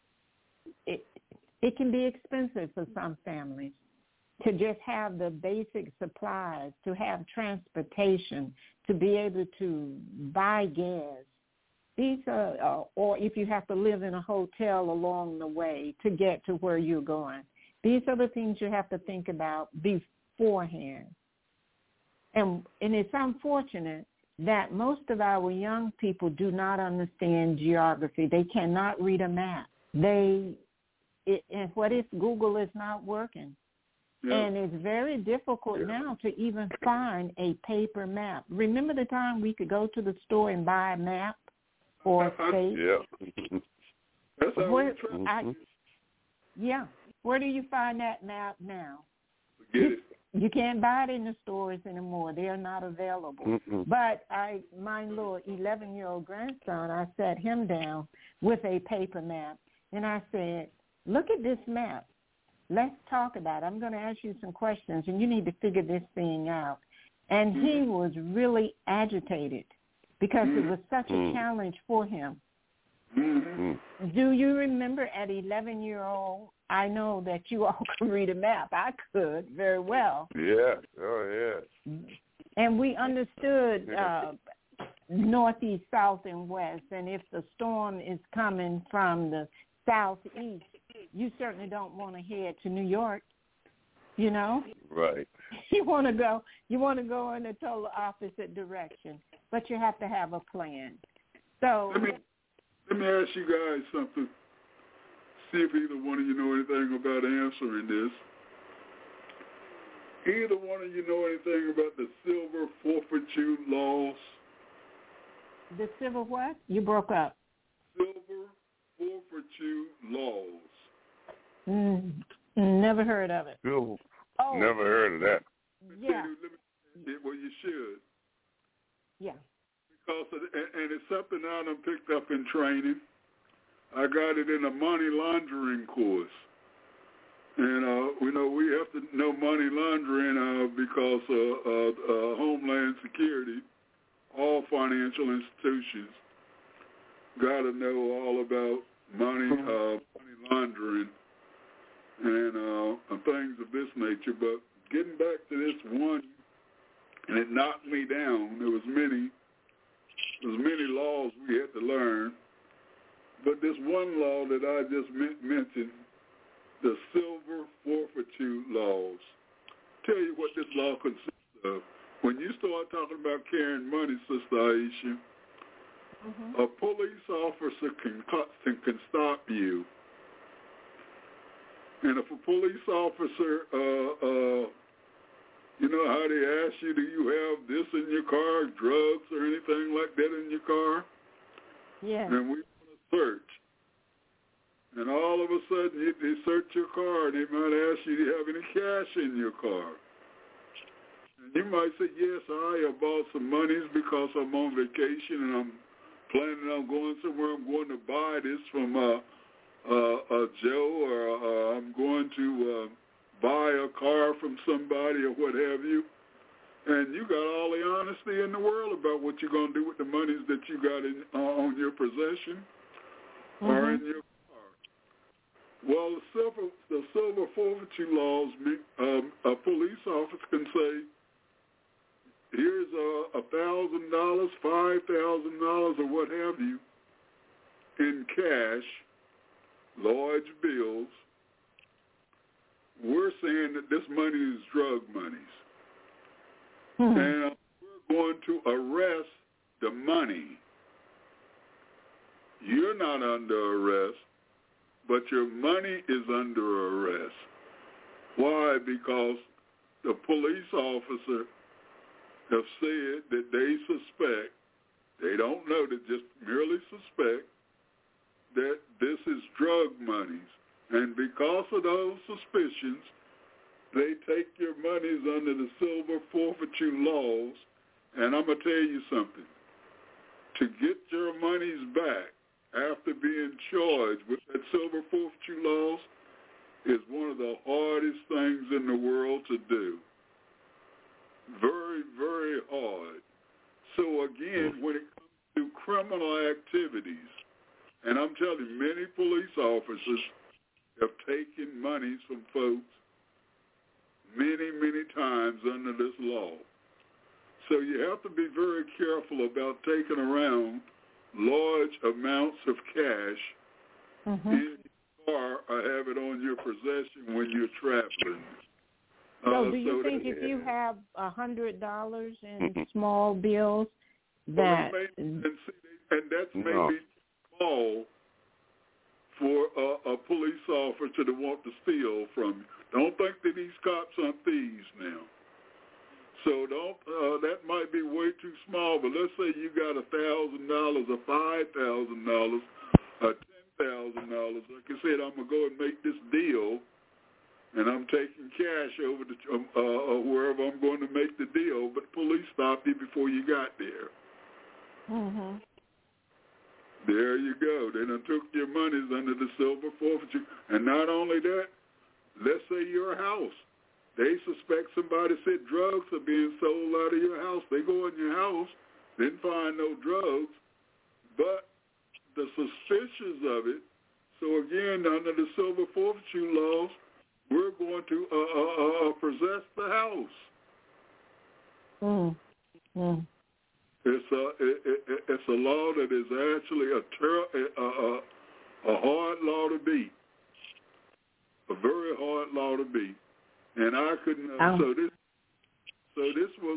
can be expensive for some families to just have the basic supplies, to have transportation, to be able to buy gas. These are, or if you have to live in a hotel along the way to get to where you're going. These are the things you have to think about beforehand. And it's unfortunate that most of our young people do not understand geography. They cannot read a map. And what if Google is not working? Yeah. And it's very difficult now to even find a paper map. Remember the time we could go to the store and buy a map for a state? Yeah. That's how we try. Yeah. Where do you find that map now? Forget it. You can't buy it in the stores anymore. They are not available. Mm-hmm. But my little 11-year-old grandson, I sat him down with a paper map, and I said, look at this map. Let's talk about it. I'm going to ask you some questions, and you need to figure this thing out. And he was really agitated because it was such a challenge for him. Mm-hmm. Do you remember at 11-year-old, I know that you all can read a map. I could very well. Yeah. Oh, yeah. And we understood northeast, south, and west. And if the storm is coming from the southeast, you certainly don't want to head to New York, you know? Right. You want to go in a total opposite direction, but you have to have a plan. So let me ask you guys something. See if either one of you know anything about answering this. Either one of you know anything about the silver forfeiture laws? The silver what? You broke up. Silver forfeiture laws. Never heard of it. Never heard of that. Yeah. Well, you should. Yeah. Because and it's something I done picked up in training. I got it in a money laundering course. And, we have to know money laundering because because Homeland Security, all financial institutions, got to know all about money laundering and things of this nature. But getting back to this one, and it knocked me down. There was many laws we had to learn, but this one law that I just mentioned, the silver forfeiture laws. Tell you what this law consists of. When you start talking about carrying money, Sister Aisha, a police officer can stop you. And if a police officer, you know how they ask you, do you have this in your car, drugs or anything like that in your car? Yeah. And we want to search. And all of a sudden, they search your car, and they might ask you, do you have any cash in your car? And you might say, yes, I bought some monies because I'm on vacation, and I'm planning on going somewhere. I'm going to buy this from Joe, or I'm going to buy a car from somebody or what have you. And you got all the honesty in the world about what you're going to do with the monies that you got on your possession or in your car. Well, the silver forfeiture laws, a police officer can say, here's $1,000, $5,000, or what have you, in cash, large bills. We're saying that this money is drug monies. And we're going to arrest the money. You're not under arrest, but your money is under arrest. Why? Because the police officer have said that they suspect, they don't know, they just merely suspect that this is drug monies. And because of those suspicions, they take your monies under the silver forfeiture laws. And I'm going to tell you something. To get your monies back after being charged with that silver forfeiture laws is one of the hardest things in the world to do. Very, very hard. So again, when it comes to criminal activities, and I'm telling you, many police officers have taken monies from folks many, many times under this law. So you have to be very careful about taking around large amounts of cash in your car or have it on your possession when you're traveling. So do you think if you have $100 in small bills that... and that's maybe small for a police officer to want to steal from you. Don't think that these cops are thieves now. So that might be way too small, but let's say you got $1,000 or $5,000 or $10,000. Like I said, I'm going to go and make this deal, and I'm taking cash over to wherever I'm going to make the deal, but police stopped you before you got there. There you go. They done took your monies under the silver forfeiture. And not only that, let's say your house. They suspect somebody said drugs are being sold out of your house. They go in your house, didn't find no drugs, but the suspicions of it. So again, under the silver forfeiture laws, we're going to possess the house. It's a law that is actually a hard law to beat, a very hard law to beat. And I couldn't. So this was.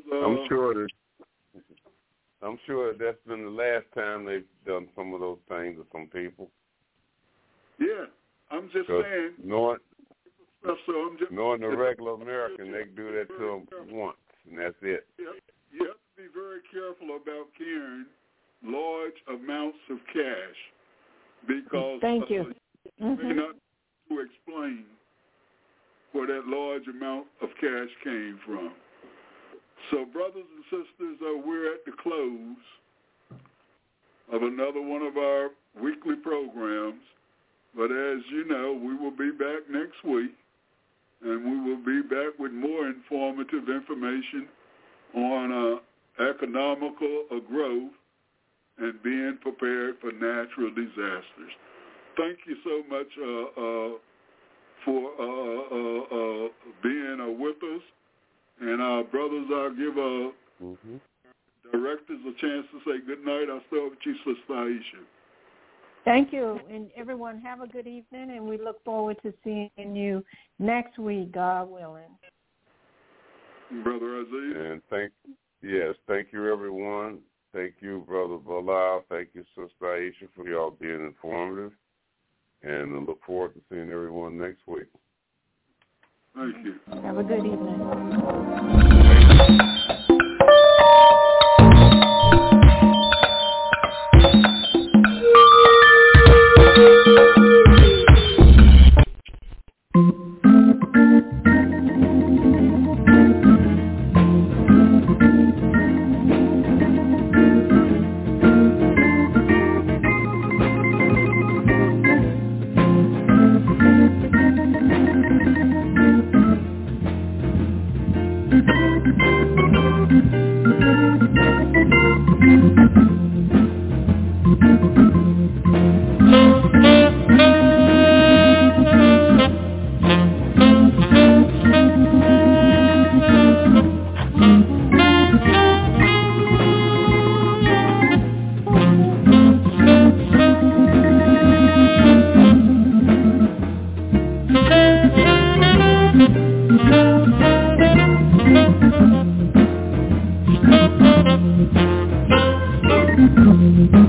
I'm sure that's been the last time they've done some of those things to some people. Yeah, I'm just saying. Knowing the regular American, they do that to them once, and that's it. You have to be very careful about carrying large amounts of cash because Thank you. You may not to explain where that large amount of cash came from. So, brothers and sisters, we're at the close of another one of our weekly programs. But as you know, we will be back next week. and we will be back with more informative information on economical growth and being prepared for natural disasters. Thank you so much for being with us. And our brothers, I'll give directors a chance to say good night. I'll start with you, Sister Aisha. Thank you. And everyone, have a good evening, and we look forward to seeing you next week, God willing. Brother Aziz. And thank you, everyone. Thank you, Brother Bilal. Thank you, Sister Aisha, for y'all being informative. And I look forward to seeing everyone next week. Thank you. Have a good evening. Thank you.